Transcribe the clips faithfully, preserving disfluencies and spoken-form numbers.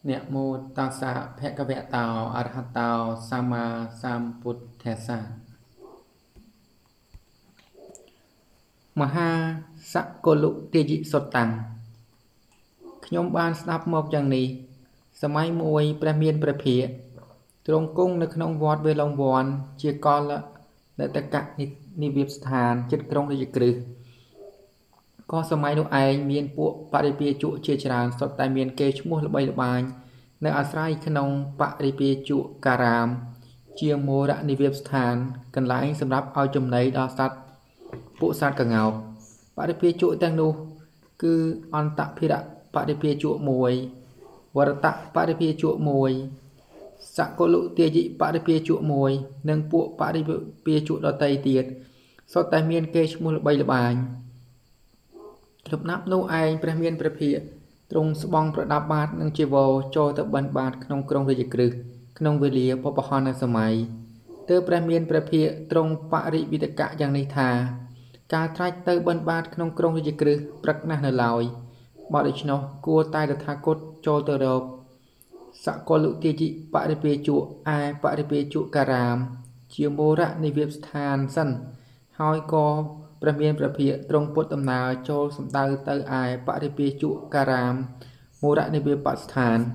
Nẹ mô tassa bhagavata arahato sama sambuddhassa មហាសកលុទាយិសុតតាំងខ្ញុំបានស្ដាប់មកយ៉ាងនេះសម័យមួយព្រះមានព្រះភិក្ខទ្រង់គង់នៅក្នុងវត្តវេឡុងវ័នជាកលលតកនិវាសស្ថានជិតក្រុងរាជក្រឹសក៏សម័យនោះឯងមានពួកបរិពាជុជាច្រើនសុទ្ធតែមានកេរ្តិ៍ឈ្មោះល្បីល្បាញនៅអាស្រ័យក្នុងបរិពាជុការាមជាមោរនិវាសស្ថានកន្លែងសម្រាប់ឲ្យចំណីដល់សត្វពួកសត្វក្ងោកបរិពាជុទាំងនោះគឺអន្តភិរៈបរិពាជុមួយវរតៈបរិពាជុមួយសកលុទាយិបរិពាជុមួយនិងពួកបរិពាជុដទៃទៀតសុទ្ធតែមានកេរ្តិ៍ឈ្មោះល្បីល្បាញលំដាប់នោះឯងព្រះមានព្រះភិក្ខទ្រង់ស្បង់ប្រដាប់បាតនិងជីវរចូលទៅបិណ្ឌបាតក្នុងក្រុងរាជក្រឹសក្នុងវេលាបបហនសម័យទើបព្រះមានព្រះភិក្ខទ្រង់បរិវិតកៈយ៉ាងនេះថាការត្រាច់ទៅបិណ្ឌបាតក្នុងក្រុងរាជក្រឹសព្រឹកណាស់នៅឡើយបើដូច្នោះគួរតែតថាគតចូលទៅរកសកលុទាយិបរិពាជុឯបរិពាជុការាមជាមោរនិវាសស្ថានសិនហើយក៏ព្រះមានព្រះភិក្ខទ្រង់ពុតដំណើរចូលសំដៅទៅឯបរិពាជុការាមមោរនិវាសបស្ថាន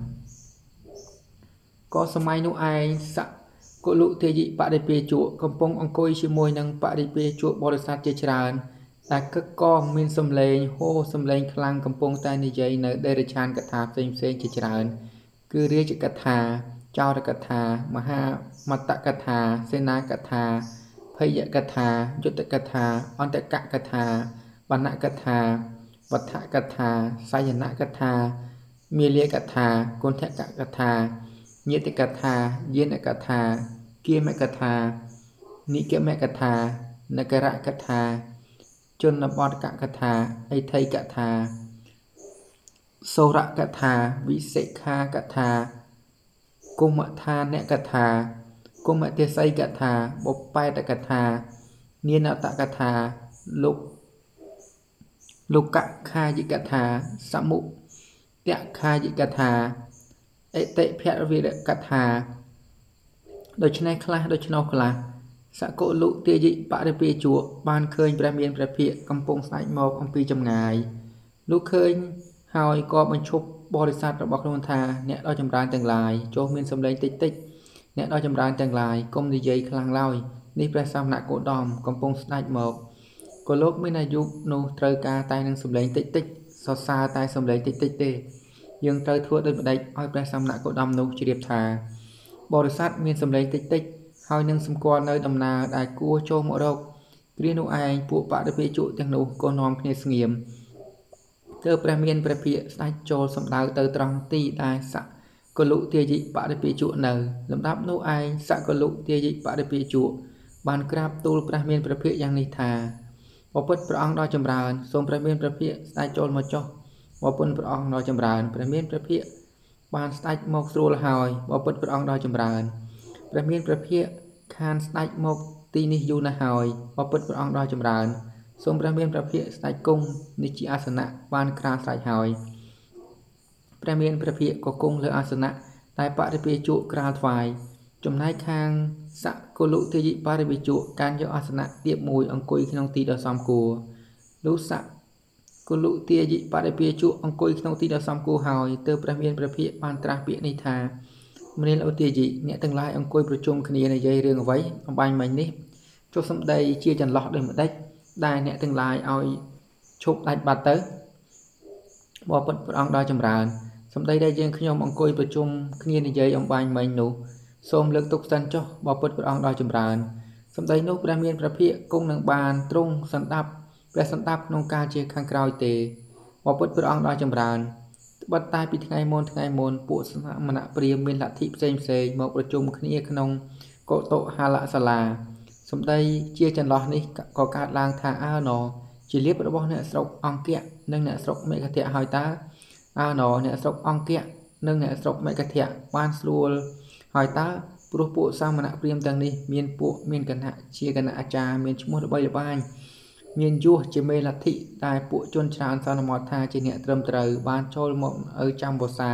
ក៏សម័យនោះឯងសកលុទាយិបរិពាជុកំពុងអង្គុយជាមួយនឹងបរិពាជុបរិស័ទជាច្រើនតែកឹកកងមានសំឡេងហូរសំឡេងខ្លាំងកំពុងតែនិយាយនៅដេរឆានកថាផ្សេងផ្សេងជាច្រើនគឺរាជកថាចោរកថាមហាមតកថាសេនាកថាភយកថាយុទ្ធកថាអន្តកកថាវណ្ណកថាវត្ថកថាសាយនកថាមាលាកថាគុណធកកថាញាតិកថាយានកថាគៀមកថានិគមកថានគរកថាជនបទកថាអិថីកថាសូរកថាវិសិខាកថាគុមថានកថាគុមទេសីកថាបុប្បែតកថានានតកថាលោកលោកខាយិកថាសមុតខាយិកថាអតិភវិរកថាដូច្នេះខ្លះដូច្នោះខ្លះសកលុទាយិបរិពាជុបានឃើញព្រះមានព្រះភិក្ខកំពុងស្ដេចមកអំពីចម្ងាយលោកឃើញហើយក៏បញ្ឈប់បរិស័ទរបស់ខ្លួនថាអ្នកដ៏ចម្រើនទាំងឡាយចូលមានសម្លេងតិចតិចអ្នកដ៏ចម្រើនទាំងឡាយកុំនិយាយខ្លាំងឡើយនេះព្រះសមណគោតមកំពុងស្ដេចមកក៏លោកមានអាយុនោះត្រូវការតែនឹងសម្លេងតិចតិចសរសើរតែសម្លេងតិចតិចទេយើងត្រូវធ្វើដូចម្ដេចឲ្យព្រះសមណគោតមនោះជ្រាបថាបរិស័ទមានសម្លេងតិចតិចហើយនឹងសម្គាល់នៅដំណើរដែលគួរចូលមករកគ្រានោះឯងពួកបរិពាជុទាំងនោះក៏នាំគ្នាស្ងៀមទើបព្រះមានព្រះភិក្ខស្ដេចចូលសម្ដៅទៅត្រង់ទីដែលសកលុទាយិបរិពាជុនៅលំដាប់នោះឯងសកលុទាយិបរិពាជុបានក្រាបទូលព្រះមានព្រះភិក្ខយ៉ាងនេះថាបពុតព្រះអង្គដ៏ចម្រើនសូមព្រះមានព្រះភិក្ខស្ដេចចូលមកចុះបពុនព្រះអង្គដ៏ចម្រើនព្រះមានព្រះភិក្ខបានស្ដេចមកស្រួលហើយបពុតព្រះអង្គដ៏ចម្រើនព្រះមានព្រះភិក្ខខានស្ដេចមកទីនេះយូរណាស់ហើយបពុតព្រះអង្គដ៏ចម្រើនសូមព្រះមានព្រះភិក្ខស្ដេចគង់នេះជាអាសនៈបានក្រានស្រេចហើយព្រះមានព្រះភិក្ខក៏គង់លើអាសនៈតែបរិពាជុក្រាលថ្វាយចំណែកខាងសកលុទាយិបរិពាជុកាន់យកអាសនៈទៀបមួយអង្គុយក្នុងទីដ៏សមគួរលុសកលុទាយិបរិពាជុអង្គុយក្នុងទីដ៏សមគួរហើយទើបព្រះមានព្រះភិក្ខបានត្រាស់ពាក្យនេះថាមនាលឧទាយិអ្នកទាំងឡាយអង្គុយប្រជុំគ្នានិយាយរឿងអ្វីអំបញ្ញមិញនេះចុះសម្ដីជាចន្លោះដូចម្ដេចដែលអ្នកទាំងឡាយឲ្យឈប់ដាច់បាត់ទៅបបិទ្ធព្រះអង្គដ៏ចម្រើនសម្ដីដែលយើងខ្ញុំអង្គុយប្រជុំគ្នានិយាយអំបញ្ញមិញនោះសូមលើកទុកសិនចុះបបិទ្ធព្រះអង្គដ៏ចម្រើនសម្ដីនោះព្រះមានព្រះភិក្ខគង់នឹងបានទ្រង់សន្តាប់ព្រះសន្តាប់ក្នុងការជាខាងក្រោយទេបបិទ្ធព្រះអង្គដ៏ចម្រើនត្បិតតែពីថ្ងៃមុនថ្ងៃមុនពួកសមណព្រាហ្មណ៍មានលទ្ធិផ្សេងផ្សេងមកប្រជុំគ្នាក្នុងកោតុហាលសាលាសម្ដីជាចន្លោះនេះក៏កើតឡើងថាអើណជាលៀបរបស់អ្នកស្រុកអង្គៈនិងអ្នកស្រុកមេកធៈហើយតើអើណអ្នកស្រុកអង្គៈនិងអ្នកស្រុកមេកធៈបានស្រួលហើយតើព្រោះពួកសមណព្រាហ្មណ៍ទាំងនេះមានពួកមានគណៈជាគណៈអាចារ្យមានឈ្មោះល្បីល្បាញមានយសជាមេលទ្ធិតែពួកជនច្រើនសន្មតថាជាអ្នកត្រឹមត្រូវបានចូលមកឲ្យចាំវសា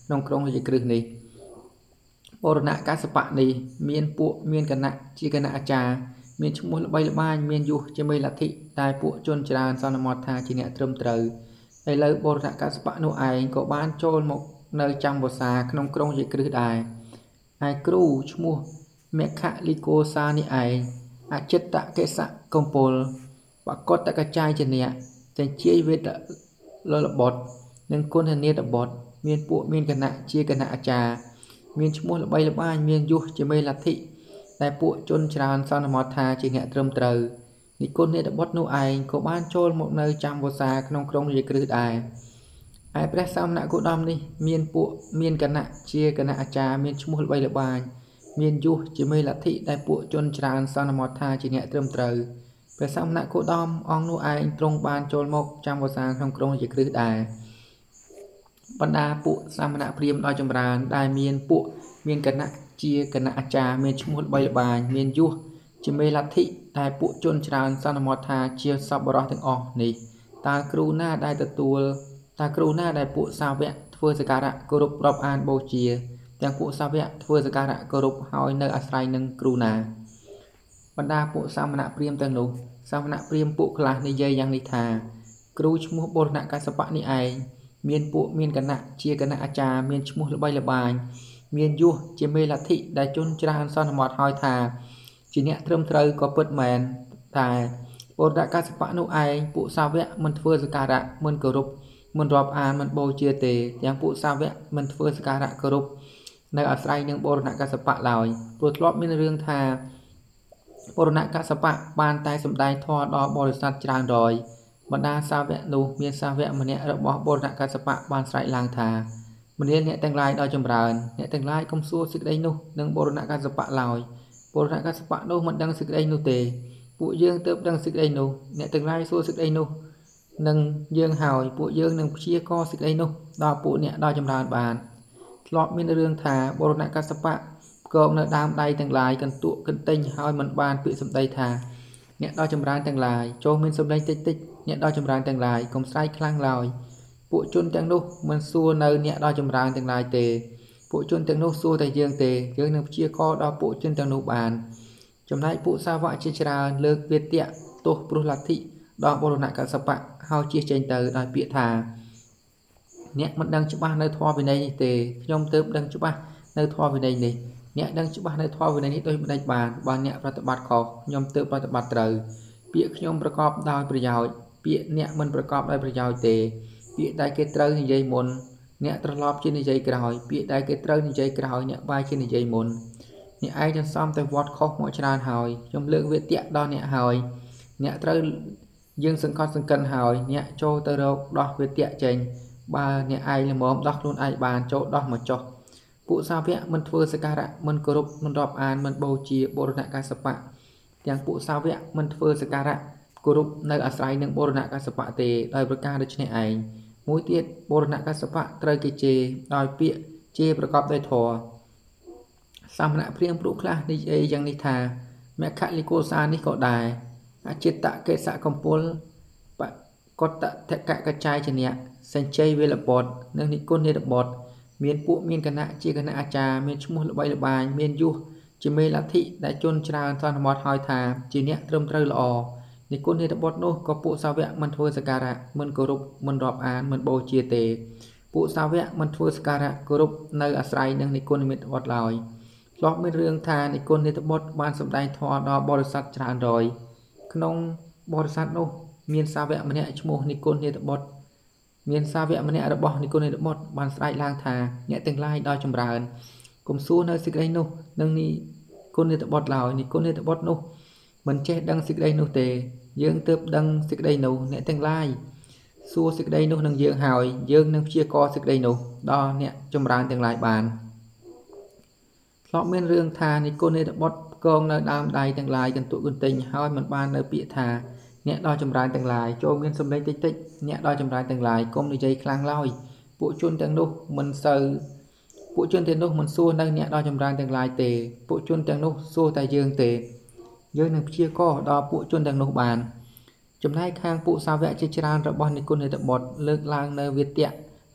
ក្នុងក្រុងរាជក្រឹសនេះបរណកាសបៈនេះមានពួកមានគណៈជាគណៈអាចារ្យមានឈ្មោះល្បីល្បាញមានយុះជាមេលទ្ធិតែពួកជនច្រើនសន្មតថាជាអ្នកត្រឹមត្រូវឥឡូវបរណកាសបៈនោះឯងក៏បានចូលមកនៅចាំវសាក្នុងក្រុងរាជក្រឹសដែរហើយគ្រូឈ្មោះមេខលីកោសានេះឯងអចិត្តកេសៈកំពុលបកតកចាយជាអ្នកទាំងជាវេទលលបុត្រនិងគុណនេតបុត្រមានពួកមានគណៈជាគណៈអាចារ្យមានឈ្មោះល្បីល្បាញមានយុះជាមេលទ្ធិតែពួកជនច្រើនសន្មតថាជាអ្នកត្រឹមត្រូវនិគុណនេតបុត្រនោះឯងក៏បានចូលមកនៅចាំវសាក្នុងក្រុងរាជក្រឹសដែរឯព្រះសមណគោតមនេះមានពួកមានគណៈជាគណៈអាចារ្យមានឈ្មោះល្បីល្បាញមានយុះជាមេលទ្ធិតែពួកជនច្រើនសន្មតថាជាអ្នកត្រឹមត្រូវព្រះសមណគោតមអង្គនោះឯងទ្រង់បានចូលមកចាំវសាក្នុងក្រុងរាជក្រឹសដែរបណ្ដាពួកសាមណព្រាហ្មណ៍ដ៏ចម្រើនដែលមានពួកមានគណៈជាគណៈអាចារ្យមានឈ្មោះល្បីល្បាញមានយុះជាមេលទ្ធិតែពួកជនច្រើនសន្មតថាជាសប្បុរសទាំងអស់នេះតើគ្រូណាដែលទទួលតើគ្រូណាដែលពួកសាវកធ្វើសក្ការៈគោរពរាប់អានបូជាទាំងពួកសាវកធ្វើសក្ការៈគោរពហើយនៅអាស្រ័យនឹងគ្រូណាបណ្ដាពួកសាមណព្រាហ្មណ៍ទាំងនោះសាមណព្រាហ្មណ៍ពួកខ្លះនិយាយយ៉ាងនេះថាគ្រូឈ្មោះបរណកាសបៈនេះឯងមានពួកមានគណៈជាគណៈអាចារ្យមានឈ្មោះល្បីល្បាញមានយុះជាមេលទ្ធិដែលជនច្រើនសន្មតហើយថាជាអ្នកត្រឹមត្រូវក៏ពិតមែនតែបរណកាសបៈនោះឯងពួកសាវកមិនធ្វើសក្ការៈមិនគោរពមិនរាប់អានមិនបូជាទេទាំងពួកសាវកមិនធ្វើសក្ការៈគោរពនៅអាស្រ័យនឹងបរណកាសបៈឡើយព្រោះធ្លាប់មានរឿងថាបរណកាសបៈបានតែសម្ដែងធម៌ដល់បរិស័ទច្រើនរយបណ្ដាសាវកនោះមានសាវកម្នាក់របស់បរណកាសបៈបានស្រែកឡើងថាមនាលអ្នកទាំងឡាយដ៏ចម្រើនអ្នកទាំងឡាយកុំសួរសេចក្តីនោះនឹងបរណកាសបៈឡើយបរណកាសបៈនោះមិនដឹងសេចក្តីនោះទេពួកយើងទើបដឹងសេចក្តីនោះអ្នកទាំងឡាយសួរសេចក្តីនោះនឹងយើងហើយពួកយើងនឹងព្យាករសេចក្តីនោះដល់ពួកអ្នកដ៏ចម្រើនបានធ្លាប់មានរឿងថាបរណកាសបៈកងនៅដើមដៃទាំងឡាយកន្ទក់កន្ទិញហើយមិនបានពាក្យសម្ដីថាអ្នកដ៏ចម្រើនទាំងឡាយចូលមានសម្ដីតិចតិចអ្នកដ៏ចម្រើនទាំងឡាយកុំស្រែកខ្លាំងឡើយពួកជនទាំងនោះមិនសួរនៅអ្នកដ៏ចម្រើនទាំងឡាយទេពួកជនទាំងនោះសួរតែយើងទេយើងនឹងព្យាករដល់ពួកជនទាំងនោះបានចំណែកពួកសាវកជាច្រើនលើកវាទៈទោសព្រោះលទ្ធិដល់បរណកាសបៈហើយជៀសចេញទៅដោយពាក្យថាអ្នកមិនដឹងច្បាស់នៅធម៌វិន័យនេះទេខ្ញុំទើបដឹងច្បាស់នៅធម៌វិន័យនេះអ្នកដឹងច្បាស់នៅធម៌វិន័យនេះដូចម្តេចបានបើអ្នកប្រតិបត្តិខុសខ្ញុំទើបប្រតិបត្តិត្រូវពាក្យខ្ញុំប្រកបដោយប្រយោជន៍ពាក្យអ្នកមិនប្រកបដោយប្រយោជន៍ទេពាក្យដែលគេត្រូវនិយាយមុនអ្នកត្រឡប់ជានិយាយក្រោយពាក្យដែលគេត្រូវនិយាយក្រោយអ្នកបែរជានិយាយមុនអ្នកឯងទាំងសំតែវត្តខុសមកច្រើនហើយខ្ញុំលើកវាទៈដល់អ្នកហើយអ្នកត្រូវយើងសង្កត់សង្កិនហើយអ្នកចូលទៅរកដោះវាទៈចេញបើអ្នកឯងល្មមដោះខ្លួនឯងបានចូលដោះមកចុះពួកសាវកមិនធ្វើសក្ការៈមិនគោរពមិនរាប់អានមិនបូជាបរណកាសបៈទាំងពួកសាវកមិនធ្វើសក្ការៈគោរពនៅអាស្រ័យនឹងបរណកាសបៈទេដោយប្រការដូចនេះឯងមួយទៀតបរណកាសបៈត្រូវគេជេរដោយពាក្យជេរប្រកបដោយធម៌សាមណព្រាហ្មណ៍ពួកខ្លះនិយាយយ៉ាងនេះថាមគ្គលិកោសានេះក៏ដែរអចិត្តកេសៈកំពុលបកតតកកចាយជាអ្នកសញ្ជ័យវេលបុត្រនិងនិគុណនេតបុត្រមានពួកមានគណៈជាគណៈអាចារ្យមានឈ្មោះល្បីល្បាញមានយុះជាមេលទ្ធិដែលជនច្រើនសន្មតហើយថាជាអ្នកត្រឹមត្រូវល្អនិគុណនេតបុត្រនោះក៏ពួកសាវកមិនធ្វើសក្ការៈមិនគោរពមិនរាប់អានមិនបូជាទេពួកសាវកមិនធ្វើសក្ការៈគោរពនៅអាស្រ័យនឹងនិគុណនេតបុត្រឡើយធ្លាប់មានរឿងថានិគុណនេតបុត្របានសម្ដែងធម៌ដល់បរិស័ទច្រើនរយក្នុងបរិស័ទនោះមានសាវកម្នាក់ឈ្មោះនិគុណនេតបុត្រមានសាវកម្នាក់របស់និគុណនេតបុត្របានស្រែកឡើងថាអ្នកទាំងឡាយដ៏ចម្រើនកុំសួរនៅសេចក្តីនោះនឹងនិគុណនេតបុត្រឡើយនិគុណនេតបុត្រនោះមិនចេះដឹងសេចក្តីនោះទេយើងទើបដឹងសេចក្តីនោះអ្នកទាំងឡាយសួរសេចក្តីនោះនឹងយើងហើយយើងនឹងព្យាករសេចក្តីនោះដល់អ្នកចម្រើនទាំងឡាយបានធ្លាប់មានរឿងថានិគុណនេតបុត្រកងនៅដើមដៃទាំងឡាយកន្ទក់កន្ទិញហើយមិនបាននៅពាក្យថាអ្នកដ៏ចម្រើនទាំងឡាយចូលមានសម្លេងតិចតិចអ្នកដ៏ចម្រើនទាំងឡាយកុំនិយាយខ្លាំងឡើយពួកជនទាំងនោះមិនសូវពួកជនទាំងនោះមិនសួរនៅអ្នកដ៏ចម្រើនទាំងឡាយទេពួកជនទាំងនោះសួរតែយើងទេយើងនឹងព្យាករដល់ពួកជនទាំងនោះបានចំណែកខាងពួកសាវកជាច្រើនរបស់និគុណនេតបុត្រលើកឡើងនៅវាទៈ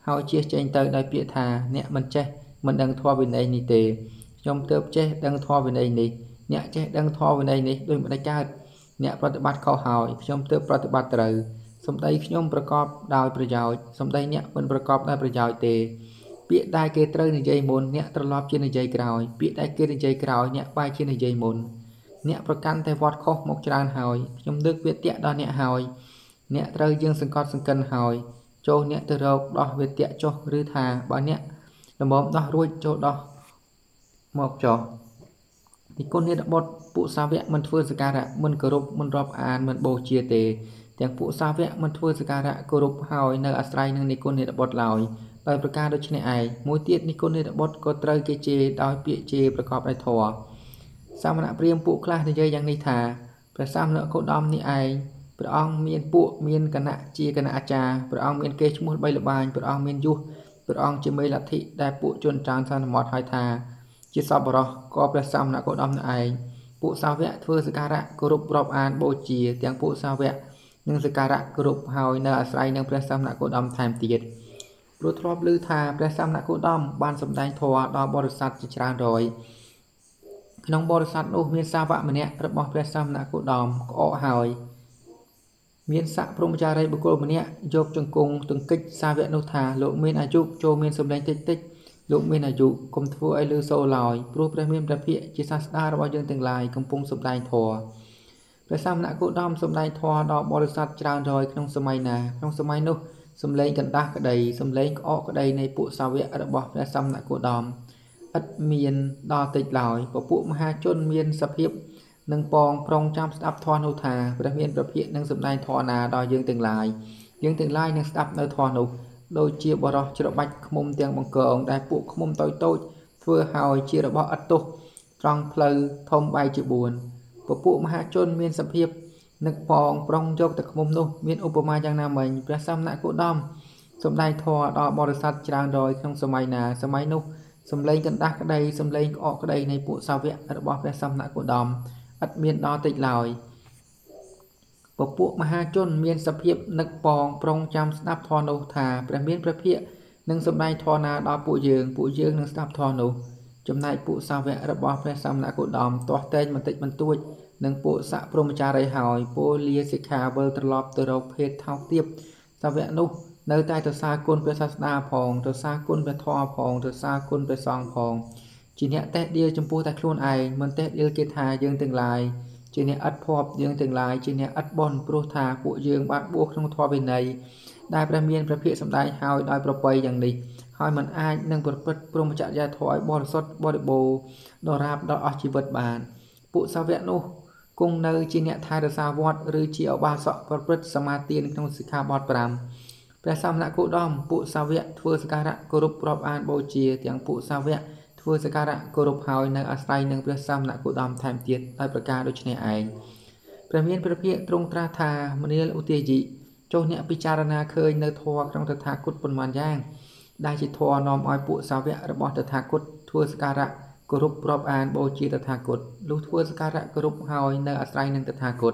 ហើយជៀសចេញទៅដោយពាក្យថាអ្នកមិនចេះមិនដឹងធម៌វិន័យនេះទេខ្ញុំទើបចេះដឹងធម៌វិន័យនេះអ្នកចេះដឹងធម៌វិន័យនេះដោយមិនកើតអ្នកប្រតិបត្តិខុសហើយខ្ញុំទើបប្រតិបត្តិត្រូវសម្ដីខ្ញុំប្រកបដោយប្រយោជន៍សម្ដីអ្នកមិនប្រកបដោយប្រយោជន៍ទេពាក្យដែលគេត្រូវនិយាយមុនអ្នកត្រឡប់ជានិយាយក្រោយពាក្យដែលគេនិយាយក្រោយអ្នកបែរជានិយាយមុនអ្នកប្រកាន់តែវត្តខុសមកច្រើនហើយខ្ញុំលើកវាទៈដល់អ្នកហើយអ្នកត្រូវយើងសង្កត់សង្កិនហើយចូលអ្នកទៅរកដោះវាទៈចុះឬថាបើអ្នកល្មមដោះរួចចូលដោះមកចុះនិគុណនិរបុត្រពួកសាវកមិនធ្វើសក្ការៈមិនគោរពមិនរាប់អានមិនបូជាទេទាំងពួកសាវកមិនធ្វើសក្ការៈគោរពហើយនៅអាស្រ័យនឹងនិគុណនិរបុត្រឡើយដោយប្រការដូចនេះឯងមួយទៀតនិគុណនិរបុត្រក៏ត្រូវគេជេរដោយពាក្យជេរប្រកបដោយធម៌សាមណព្រាហ្មណ៍ពួកខ្លះនិយាយយ៉ាងនេះថាព្រះសាមណគោតមនេះឯងព្រះអង្គមានពួកមានគណៈជាគណៈអាចារ្យព្រះអង្គមានកេរ្តិ៍ឈ្មោះបីល្បាញព្រះអង្គមានយុះព្រះអង្គជាមេលទ្ធិដែលពួកជនច្រើនសន្មតហើយថាជាសពបរោះក៏ព្រះសាមណគោតមនេះឯងពួកសាវកធ្វើសក្ការៈគោរពរាប់អានបូជាទាំងពួកសាវកនឹងសក្ការៈគោរពហើយនៅអាស្រ័យនឹងព្រះសាមណគោតមថែមទៀតព្រោះធ្លាប់ឮថាព្រះសាមណគោតមបានសម្ដែងធម៌ដល់បរិស័ទជាច្រើនរយក្នុងបរិស័ទនោះមានសាវកម្នាក់របស់ព្រះសាមណគោតមក្អកហើយមានស័កព្រហ្មចារីបុគ្គលម្នាក់យកចង្គង់ទង្គិចសាវកនោះថាលោកមានអាយុចូលមានសម្លេងតិចតិចលោកមានអាយុកុំធ្វើឲ្យលឺសូរឡើយព្រោះព្រះមានព្រះភិក្ខជាសាស្តារបស់យើងទាំងឡាយកំពុងសម្ដែងធម៌ព្រះសាមណគោតមសម្ដែងធម៌ដល់បរិស័ទច្រើនរយក្នុងសម័យណាក្នុងសម័យនោះសម្លេងកណ្ដាស់ក្តីសម្លេងក្អកក្តីនៃពួកសាវករបស់ព្រះសាមណគោតមឥតមានដល់តិចឡើយពពួកមហាជនមានសភាពនឹងពងប្រងចាំស្ដាប់ធម៌នោះថាព្រះមានព្រះភិក្ខនឹងសម្ដែងធម៌ណាដល់យើងទាំងឡាយយើងទាំងឡាយនឹងស្ដាប់នៅធម៌នោះដូចជាបរោះច្របាច់ឃ្មុំទាំងបង្កងដែលពួកឃ្មុំតូចតូចធ្វើឲ្យជារបស់ឥតទោសត្រង់ផ្លូវធំបែកជាបួនពពួកមហាជនមានសភាពនឹកពងប្រងយកតែឃ្មុំនោះមានឧបមាយ៉ាងណាមិញព្រះសាមណគោតមសម្ដែងធម៌ដល់បរិស័ទច្រើនរយក្នុងសម័យណាសម័យនោះសម្លេងកណ្ដាស់ក្តីសម្លេងក្អកក្តីនៃពួកសាវករបស់ព្រះសាមណគោតមឥតមានដល់តិចឡើយពពួកមហាជនមានសភាពនឹកពងប្រងចាំស្ដាប់ធម៌នោះថាព្រះមានព្រះភិក្ខនឹងសម្ដែងធម៌ណាដល់ពួកយើងពួកយើងនឹងស្ដាប់ធម៌នោះចំណែកពួកសាវករបស់ព្រះសាមណគោតមទាស់តែងបន្តិចបន្តួចនឹងពួកស័កព្រហ្មចារីហើយពលលាសិក្ខាវិលត្រឡប់ទៅរកភេទថោកទាបសាវកនោះនៅតែទៅសារគុណព្រះសាស្តាផងទៅសារគុណព្រះធម៌ផងទៅសារគុណព្រះសង្ឃផងជាអ្នកតេះដៀលចំពោះតែខ្លួនឯងមិនតេះដៀលគេថាយើងទាំងឡាយជាអ្នកឥតភ័ព្វយើងទាំងឡាយជាអ្នកឥតបន់ព្រោះថាពួកយើងបានបួសក្នុងធម៌វិន័យដែលព្រះមានព្រះភិក្ខសម្ដែងហើយដោយប្រពៃយ៉ាងនេះហើយមិនអាចនឹងប្រព្រឹត្តព្រហ្មចរិយាធម៌ឲ្យបរិសុទ្ធបរិបូរណ៍ដល់រាបដល់អស់ជីវិតបានពួកសាវកនោះគង់នៅជាអ្នកថែរក្សាវត្តឬជាឧបាសកប្រព្រឹត្តសមាទានក្នុងសិក្ខាបទប្រាំព្រះសាមណគោតមពួកសាវកធ្វើសក្ការៈគោរពរាប់អានបូជាទាំងពួកសាវកធ្វើសក្ការៈគោរពហើយនៅអាស្រ័យនឹងព្រះសាមណគោតមថែមទៀតដោយប្រការដូចនេះឯងព្រះមានព្រះភិក្ខទ្រង់ត្រាស់ថាមនាលឧទាយិចុះអ្នកពិចារណាឃើញនៅធម៌ក្នុងតថាគតប៉ុន្មានយ៉ាងដែលជាធម៌នាំឲ្យពួកសាវករបស់តថាគតធ្វើសក្ការៈគោរពរាប់អានបូជាតថាគតលុះធ្វើសក្ការៈគោរពហើយនៅអាស្រ័យនឹងតថាគត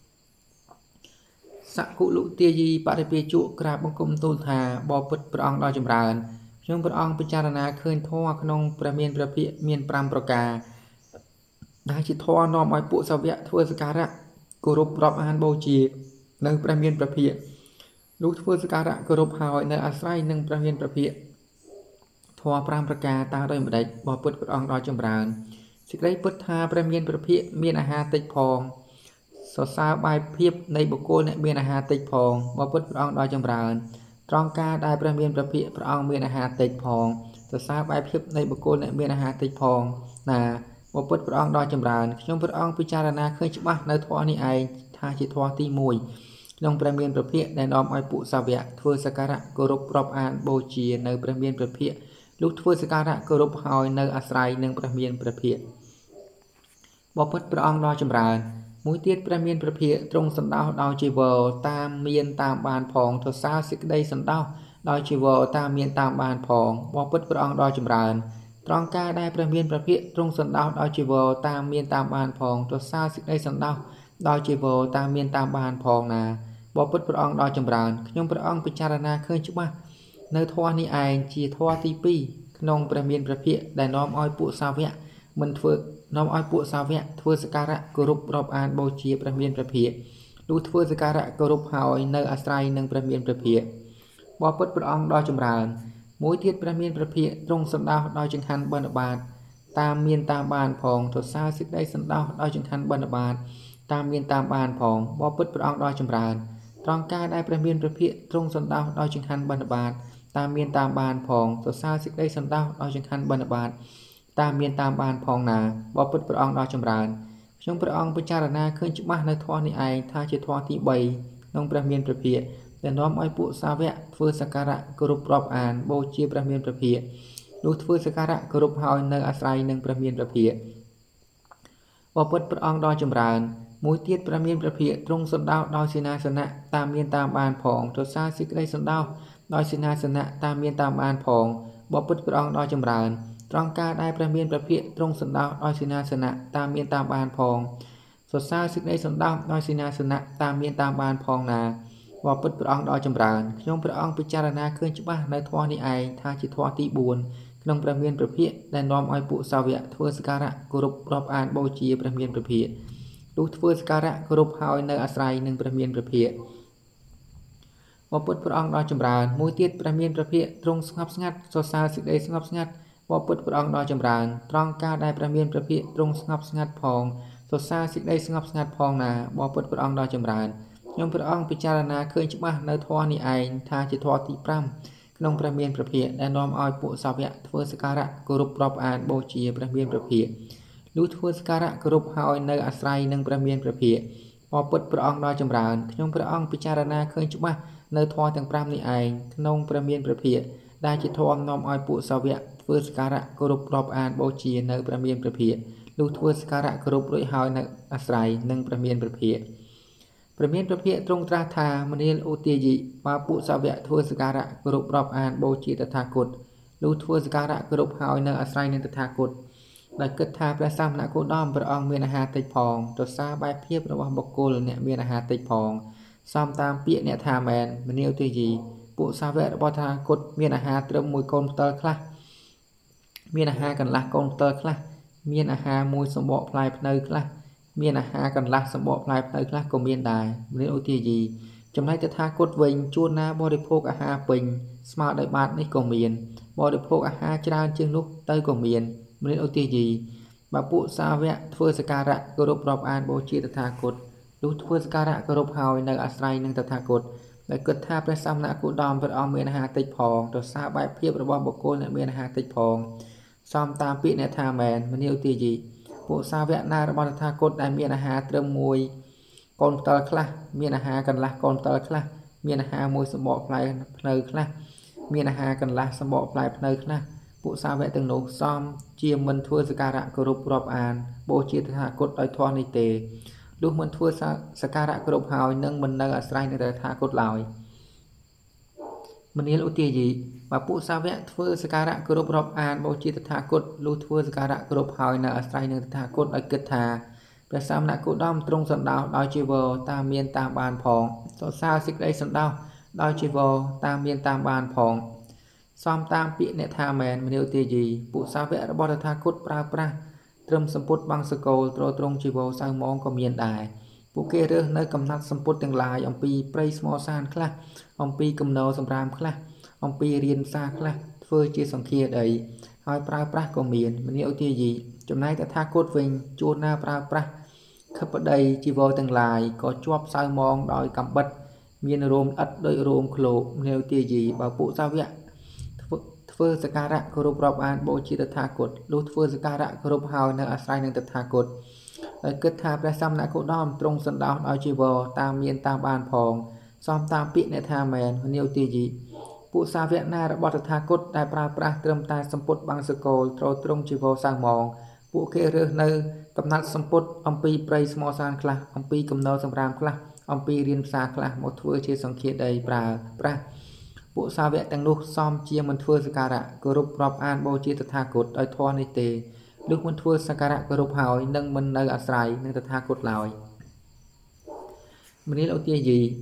សគុលុទាយិបរិពេជុក្រាបបង្គំទូលថាបបិទ្ធព្រះអង្គដ៏ចម្រើនខ្ញុំព្រះអង្គពិចារណាឃើញធម៌ក្នុងព្រះមានព្រះភិក្ខមានប្រាំប្រការដែលជាធម៌នាំឲ្យពួកសាវកធ្វើសក្ការៈគោរពរាប់អានបូជានៅព្រះមានព្រះភិក្ខលុះធ្វើសក្ការៈគោរពហើយនៅអាស្រ័យនឹងព្រះមានព្រះភិក្ខធម៌ប្រាំប្រការតើដោយម្ដេចបបិទ្ធព្រះអង្គដ៏ចម្រើនសេចក្តីពិតថាព្រះមានព្រះភិក្ខមានអាហារតិចផងសរសើរបែបភាពនៃបុគ្គលអ្នកមានអាហារតិចផងបបិទ្ធព្រះអង្គដ៏ចម្រើនត្រង់ការដែលព្រះមានព្រះភិក្ខព្រះអង្គមានអាហារតិចផងសរសើរបែបភាពនៃបុគ្គលអ្នកមានអាហារតិចផងណាបបិទ្ធព្រះអង្គដ៏ចម្រើនខ្ញុំព្រះអង្គពិចារណាឃើញច្បាស់នៅធម៌នេះឯងថាជាធម៌ទីមួយក្នុងព្រះមានព្រះភិក្ខដែលនាំឲ្យពួកសាវកធ្វើសក្ការៈគោរពរាប់អានបូជានៅព្រះមានព្រះភិក្ខលុះធ្វើសក្ការៈគោរពហើយនៅអាស្រ័យនឹងព្រះមានព្រះភិក្ខបបិទ្ធព្រះអង្គដ៏ចម្រើនមួយទៀតព្រះមានព្រះភិក្ខទ្រង់សន្តោសដោយជីវរតាមមានតាមបានផងទសើរសេចក្តីសន្តោសដោយជីវរតាមមានតាមបានផងបបិទ្ធព្រះអង្គដ៏ចម្រើនត្រង់ការដែលព្រះមានព្រះភិក្ខទ្រង់សន្តោសដោយជីវរតាមមានតាមបានផងទសើរសេចក្តីសន្តោសដោយជីវរតាមមានតាមបានផងណាបបិទ្ធព្រះអង្គដ៏ចម្រើនខ្ញុំព្រះអង្គពិចារណាឃើញច្បាស់នៅធម៌នេះឯងជាធម៌ទីពីរក្នុងព្រះមានព្រះភិក្ខដែលនាំឲ្យពួកសាវកមិនធ្វើនាំឲ្យពួកសាវកធ្វើសក្ការៈគោរពរាប់អានបូជាព្រះមានព្រះភិក្ខលុះធ្វើសក្ការៈគោរពហើយនៅអាស្រ័យនឹងព្រះមានព្រះភិក្ខបបិទ្ធព្រះអង្គដ៏ចម្រើនមួយទៀតព្រះមានព្រះភិក្ខទ្រង់សណ្ដោសដោយចង្ហាន់បិណ្ឌបាតតាមមានតាមបានផងទសើសេចក្តីសណ្ដោសដោយចង្ហាន់បិណ្ឌបាតតាមមានតាមបានផងបបិទ្ធព្រះអង្គដ៏ចម្រើនត្រង់ការដែលព្រះមានព្រះភិក្ខទ្រង់សណ្ដោសដោយចង្ហាន់បិណ្ឌបាតតាមមានតាមបានផងសរសើរសេចក្តីសណ្ដោសដោយចង្ហាន់បិណ្ឌបាតតាមមានតាមបានផងណាបបិទ្ធព្រះអង្គដ៏ចម្រើនខ្ញុំព្រះអង្គពិចារណាឃើញច្បាស់នៅធម៌នេះឯងថាជាធម៌ទីបីក្នុងព្រះមានព្រះភិក្ខដែលនាំឲ្យពួកសាវកធ្វើសក្ការៈគោរពរាប់អានបូជាព្រះមានព្រះភិក្ខលុះធ្វើសក្ការៈគោរពហើយនៅអាស្រ័យនឹងព្រះមានព្រះភិក្ខបបិទ្ធព្រះអង្គដ៏ចម្រើនមួយទៀតព្រះមានព្រះភិក្ខទ្រង់សណ្ដោសដោយសេនាសនៈតាមមានតាមបានផងទសើរសេចក្តីសណ្ដោសដោយសេនាសនៈតាមមានតាមបានផងបបិទ្ធព្រះអង្គដ៏ចម្រើនត្រង់ការដែលព្រះមានព្រះភិក្ខទ្រង់សណ្ដោសដោយសេនាសនៈតាមមានតាមបានផងសរសើរសេចក្តីសណ្ដោសដោយសេនាសនៈតាមមានតាមបានផងណាបបិទ្ធព្រះអង្គដ៏ចម្រើនខ្ញុំព្រះអង្គពិចារណាឃើញច្បាស់នៅធម៌នេះឯងថាជាធម៌ទីបួនក្នុងព្រះមានព្រះភិក្ខដែលនាំឲ្យពួកសាវកធ្វើសក្ការៈគោរពរាប់អានបូជាព្រះមានព្រះភិក្ខលុះធ្វើសក្ការៈគោរពហើយនៅអាស្រ័យនឹងព្រះមានព្រះភិក្ខបបិទ្ធព្រះអង្គដ៏ចម្រើនមួយទៀតព្រះមានព្រះភិក្ខទ្រង់ស្ងប់ស្ងាត់សរសើរសេចក្តីស្ងប់ស្ងាត់បបិទ្ធព្រះអង្គដ៏ចម្រើនត្រង់ការដែលព្រះមានព្រះភិក្ខទ្រង់ស្ងប់ស្ងាត់ផងសរសើរសេចក្តីស្ងប់ស្ងាត់ផងណាបបិទ្ធព្រះអង្គដ៏ចម្រើនខ្ញុំព្រះអង្គពិចារណាឃើញច្បាស់នៅធម៌នេះឯងថាជាធម៌ទីប្រាំក្នុងព្រះមានព្រះភិក្ខដែលនាំឲ្យពួកសាវកធ្វើសក្ការៈគោរពរាប់អានបូជាព្រះមានព្រះភិក្ខលុះធ្វើសក្ការៈគោរពហើយនៅអាស្រ័យនឹងព្រះមានព្រះភិក្ខបបិទ្ធព្រះអង្គដ៏ចម្រើនខ្ញុំព្រះអង្គពិចារណាឃើញច្បាស់នៅធម៌ទាំងប្រាំនេះឯងក្នុងព្រះមានព្រះភិក្ខដែលជាធម៌នាំឲ្យពួកសាវកធ្វើសក្ការៈគោរពរាប់អានបូជានៅព្រះមានព្រះភិក្ខលុះធ្វើសក្ការៈគោរពរួចហើយនៅអាស្រ័យនឹងព្រះមានព្រះភិក្ខព្រះមានព្រះភិក្ខទ្រង់ត្រាស់ថាមនាលឧទាយិបើពួកសាវកធ្វើសក្ការៈគោរពរាប់អានបូជាតថាគតលុះធ្វើសក្ការៈគោរពហើយនៅអាស្រ័យនឹងតថាគតដោយគិតថាព្រះសមណគោតមព្រះអង្គមានអាហារតិចផងទសាបែបភាពរបស់បុគ្គលអ្នកមានអាហារតិចផងសំតាមពាក្យអ្នកថាមែនមនាលឧទាយិពួកសាវករបស់តថាគតមានអាហារត្រឹមមួយកូនផ្តិលខ្លះមានអាហារកន្លះកូនផ្តិលខ្លះមានអាហារមួយសម្បកផ្លែភ្នៅខ្លះមានអាហារកន្លះសម្បកផ្លែភ្នៅខ្លះក៏មានដែរមនាលឧទាយិចំណែកតថាគតវិញជួនណាបរិភោគអាហារពេញស្មើដោយបាតនេះក៏មានបរិភោគអាហារច្រើនជាងនោះទៅក៏មានមនាលឧទាយិបើពួកសាវកធ្វើសក្ការៈគោរពរាប់អានបូជាតថាគតលុះធ្វើសក្ការៈគោរពហើយនៅអាស្រ័យនឹងតថាគតដែលគិតថាព្រះសមណគោតមព្រះអង្គមានអាហារតិចផងទសាបែបភាពរបស់បុគ្គលអ្នកមានអាហារតិចផងសំតាមពាក្យអ្នកថាមែនមនាលឧទាយិពួកសាវកណារបស់តថាគតដែលមានអាហារត្រឹមមួយកូនផ្តិលខ្លះមានអាហារកន្លះកូនផ្តិលខ្លះមានអាហារមួយសម្បកផ្លែភ្នៅខ្លះមានអាហារកន្លះសម្បកផ្លែភ្នៅខ្លះពួកសាវកទាំងនោះសំជាមិនធ្វើសក្ការៈគោរពរាប់អានបូជាតថាគតដោយធម៌នេះទេលុះមិនធ្វើសក្ការៈគោរពហើយនឹងមិននៅអាស្រ័យនឹងតថាគតឡើយមនាលឧទាយិបើពួកសាវកធ្វើសក្ការៈគោរពរាប់អានបូជាតថាគតលុះធ្វើសក្ការៈគោរពហើយនៅអាស្រ័យនឹងតថាគតដោយគិតថាព្រះសមណគោតមទ្រង់សណ្ដោសដោយជីវរតាមមានតាមបានផងសរសើរសេចក្តីសណ្ដោសដោយជីវរតាមមានតាមបានផងសំតាមពាក្យអ្នកថាមែនមនាលឧទាយិពួកសាវករបស់តថាគតប្រើប្រាស់ត្រឹមសម្ពុតបាំងសកលត្រត្រង់ជីវរសៅម៉ងក៏មានដែរពួកគេរើសនៅកំណត់សម្ពុតទាំងឡាយអំពីព្រៃស្មោសានខ្លះអំពីគំនរសម្រាមខ្លះអំពីរៀនផ្សារខ្លះធ្វើជាសង្ឃាដីហើយប្រើប្រាស់ក៏មានមនាលឧទាយិចំណែកតថាគតវិញជួនណាប្រើប្រាស់ខិបដីជីវរទាំងឡាយក៏ជាប់សៅម៉ងដោយកំបិតមានរោមឥតដោយរោមឃ្លោកមនាលឧទាយិបើពួកសាវកធ្វើសក្ការៈគោរពរាប់អានបូជាតថាគតលុះធ្វើសក្ការៈគោរពហើយនៅអាស្រ័យនឹងតថាគតដោយគិតថាព្រះសមណគោតមទ្រង់សណ្ដោសដោយជីវរតាមមានតាមបានផងសំតាមពាក្យអ្នកថាមែនមនាលឧទាយិពួកសាវកណារបស់តថាគតដែលប្រើប្រាស់ត្រឹមតែសម្ពុតបាំងសកលត្រត្រង់ជីវរសៅម៉ងពួកគេរើសនៅកំណត់សម្ពុតអំពីព្រៃស្មោសានខ្លះអំពីគំនរសម្រាមខ្លះអំពីរៀនផ្សារខ្លះមកធ្វើជាសង្ឃាដីប្រើប្រាស់ពួកសាវកទាំងនោះសំជាមិនធ្វើសក្ការៈគោរពរាប់អានបូជាតថាគតដោយធម៌នេះទេលុះមិនធ្វើសក្ការៈគោរពហើយនឹងមិននៅអាស្រ័យនឹងតថាគតឡើយមនាលឧទាយិប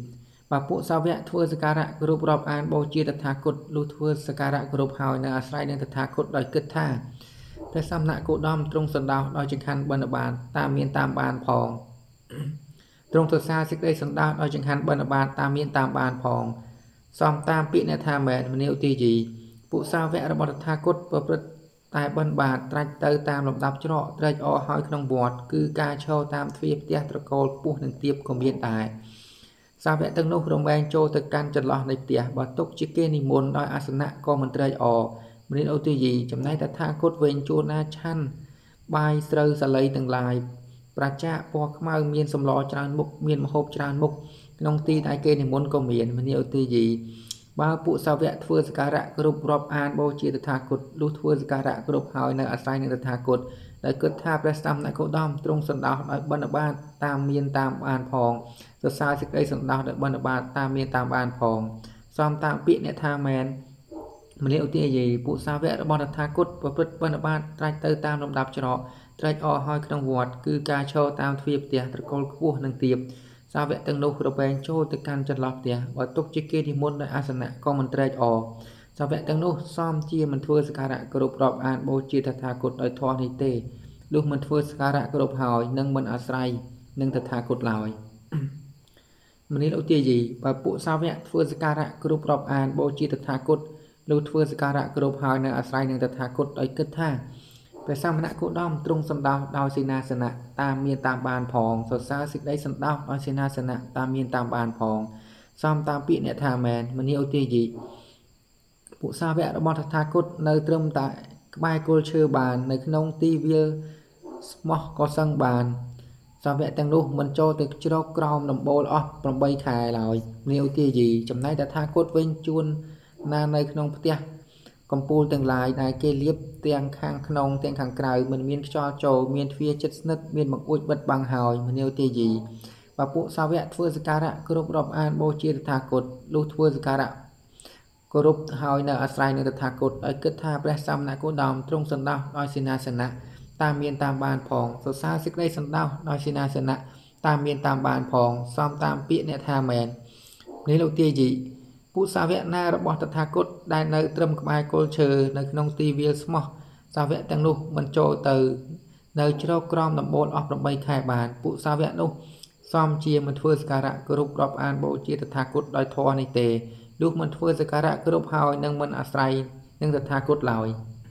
bàពួកសាវកធ្វើសក្ការៈគោរពរាប់អានបូជាតថាគតលុះធ្វើសក្ការៈគោរពហើយនៅអាស្រ័យនឹងតថាគតដោយគិតថាព្រះសមណគោតមទ្រង់សណ្ដោសដោយចង្ហាន់បិណ្ឌបាតតាមមានតាមបានផងទ្រង់សរសើរសេចក្តីសណ្ដោសដោយចង្ហាន់បិណ្ឌបាតតាមមានតាមបានផងសំតាមពាក្យអ្នកថាមែនមនាឧទាជីពួកសាវករបស់តថាគតប្រព្រឹត្តតែបិណ្ឌបាតត្រាច់ទៅតាមលំដាប់ច្រកត្រេកអរហើយក្នុងវត្តគឺការឈរតាមទ្វារផ្ទះត្រកូលខ្ពស់និងទាបក៏មានដែរសាវកទាំងនោះរំវែងចូលទៅកាន់ចន្លោះនៃផ្ទះបើទុកជាគេនិមន្តដោយអាសនៈក៏មិនត្រេកអរមនាឧទាជីចំណែកតថាគតវិញជួនណាឆាន់បាយស្រូវសាលីទាំងឡាយប្រជាពណ៌ខ្មៅមានសម្លច្រើនមុខមានម្ហូបច្រើនមុខក្នុងទីដែលគេនិមន្តក៏មានមនាឧទាជីបើពួកសាវកធ្វើសក្ការៈគ្រប់រាប់អានបូជាតថាគតលុះធ្វើសក្ការៈគ្រប់ហើយនៅអាស្រ័យនឹងតថាគតដែលគិតថាព្រះសមណគោតមទ្រង់សណ្ដោសដោយបិណ្ឌបាតតាមមានតាមបានផងសរសើរសេចក្តីសណ្ដោសដោយបិណ្ឌបាតតាមមានតាមបានផងសំតាមពាក្យអ្នកថាមែនមនាឧទាជីពួកសាវករបស់តថាគតប្រព្រឹត្តបិណ្ឌបាតត្រាច់ទៅតាមលំដាប់ច្រកត្រេកអរហើយក្នុងវត្តគឺការឈរតាមទ្វារផ្ទះត្រកូលខ្ពស់និងទាបសាវកទាំងនោះរបែងចូលទៅកាន់ចន្លោះផ្ទះបើទុកជាគេនិមន្តដោយអាសនៈក៏មិនត្រេកអរសាវកទាំងនោះសមជាមិនធ្វើសក្ការៈគោរពរាប់អានបូជាតថាគតដោយធម៌នេះទេលុះមិនធ្វើសក្ការៈគោរពហើយនឹងមិនអាស្រ័យនឹងតថាគតឡើយមនាឧទាជីបើពួកសាវកធ្វើសក្ការៈគោរពរាប់អានបូជាតថាគតលុះធ្វើសក្ការៈគោរពហើយនឹងអាស្រ័យនឹងតថាគតដោយគិតថាព្រះសមណគោតមទ្រង់សណ្ដោសដោយសេនាសនៈតាមមានតាមបានផងសរសើរសេចក្តីសណ្ដោសដោយសេនាសនៈតាមមានតាមបានផងសំតាមពាក្យអ្នកថាមែនមនាឧទាជីពួកសាវករបស់តថាគតនៅត្រឹមតែក្បែរគល់ឈើបាននៅក្នុងទីវាលស្មោះក៏សឹងបានសាវកទាំងនោះមិនចូលទៅជ្រកក្រោមដំបូលអស់ប្រាំបីខែឡើយមនាឧទាជីចំណែកតថាគតវិញជួនណានៅក្នុងផ្ទះកំពូលទាំងឡាយដែលគេលាបទាំងខាងក្នុងទាំងខាងក្រៅមិនមានខ្យល់ចូលមានទ្វារជិតស្និទ្ធមានបង្អួចបិទបាំងហើយមនាឧទាជីបើពួកសាវកធ្វើសក្ការៈគ្រប់រាប់អានបូជាតថាគតលុះធ្វើសក្ការៈគោរពហើយនៅអាស្រ័យនឹងតថាគតឲ្យគិតថាព្រះសមណគោតមទ្រង់សណ្ដោសដោយសេនាសនៈតាមមានតាមបានផងសរសើរសេចក្តីសណ្ដោសដោយសេនាសនៈតាមមានតាមបានផងសំតាមពាក្យអ្នកថាមែននេះឧទាជីពួកសាវកណារបស់តថាគតដែលនៅត្រឹមក្បែរគល់ឈើនៅក្នុងទីវាលស្មោះសាវកទាំងនោះមិនចូលទៅនៅជ្រកក្រោមដំបូលអស់ប្រាំបីខែបានពួកសាវកនោះសមជាមិនធ្វើសក្ការៈគោរពរាប់អានបូជាតថាគតដោយធម៌នេះទេលុះមិនធ្វើសក្ការៈគោរពហើយនឹងមិនអាស្រ័យនឹងតថាគតឡើយ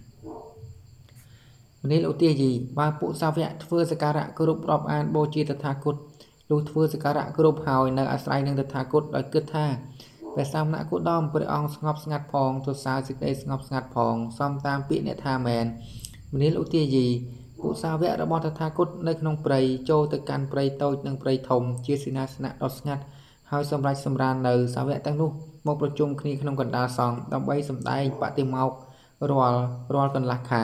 មនាឧទាជីបើពួកសាវកធ្វើសក្ការៈគោរពរាប់អានបូជាតថាគតលុះធ្វើសក្ការៈគោរពហើយនៅអាស្រ័យនឹងតថាគតដោយគិតថាព្រះសមណគោតមព្រះអង្គស្ងប់ស្ងាត់ផងសរសើរសេចក្តីស្ងប់ស្ងាត់ផងសំតាមពាក្យអ្នកថាមែនមនាឧទាជីពួកសាវករបស់តថាគតនៅក្នុងព្រៃចូលទៅកាន់ព្រៃតូចនិងព្រៃធំជាសេនាសនៈដ៏ស្ងាត់ហើយសម្រេចសម្រាននៅសាវកទាំងនោះមកប្រជុំគ្នាក្នុងកណ្ដាលសង្ឃដើម្បីសម្ដែងបតិមោក្ខរាល់រាល់កន្លះខែ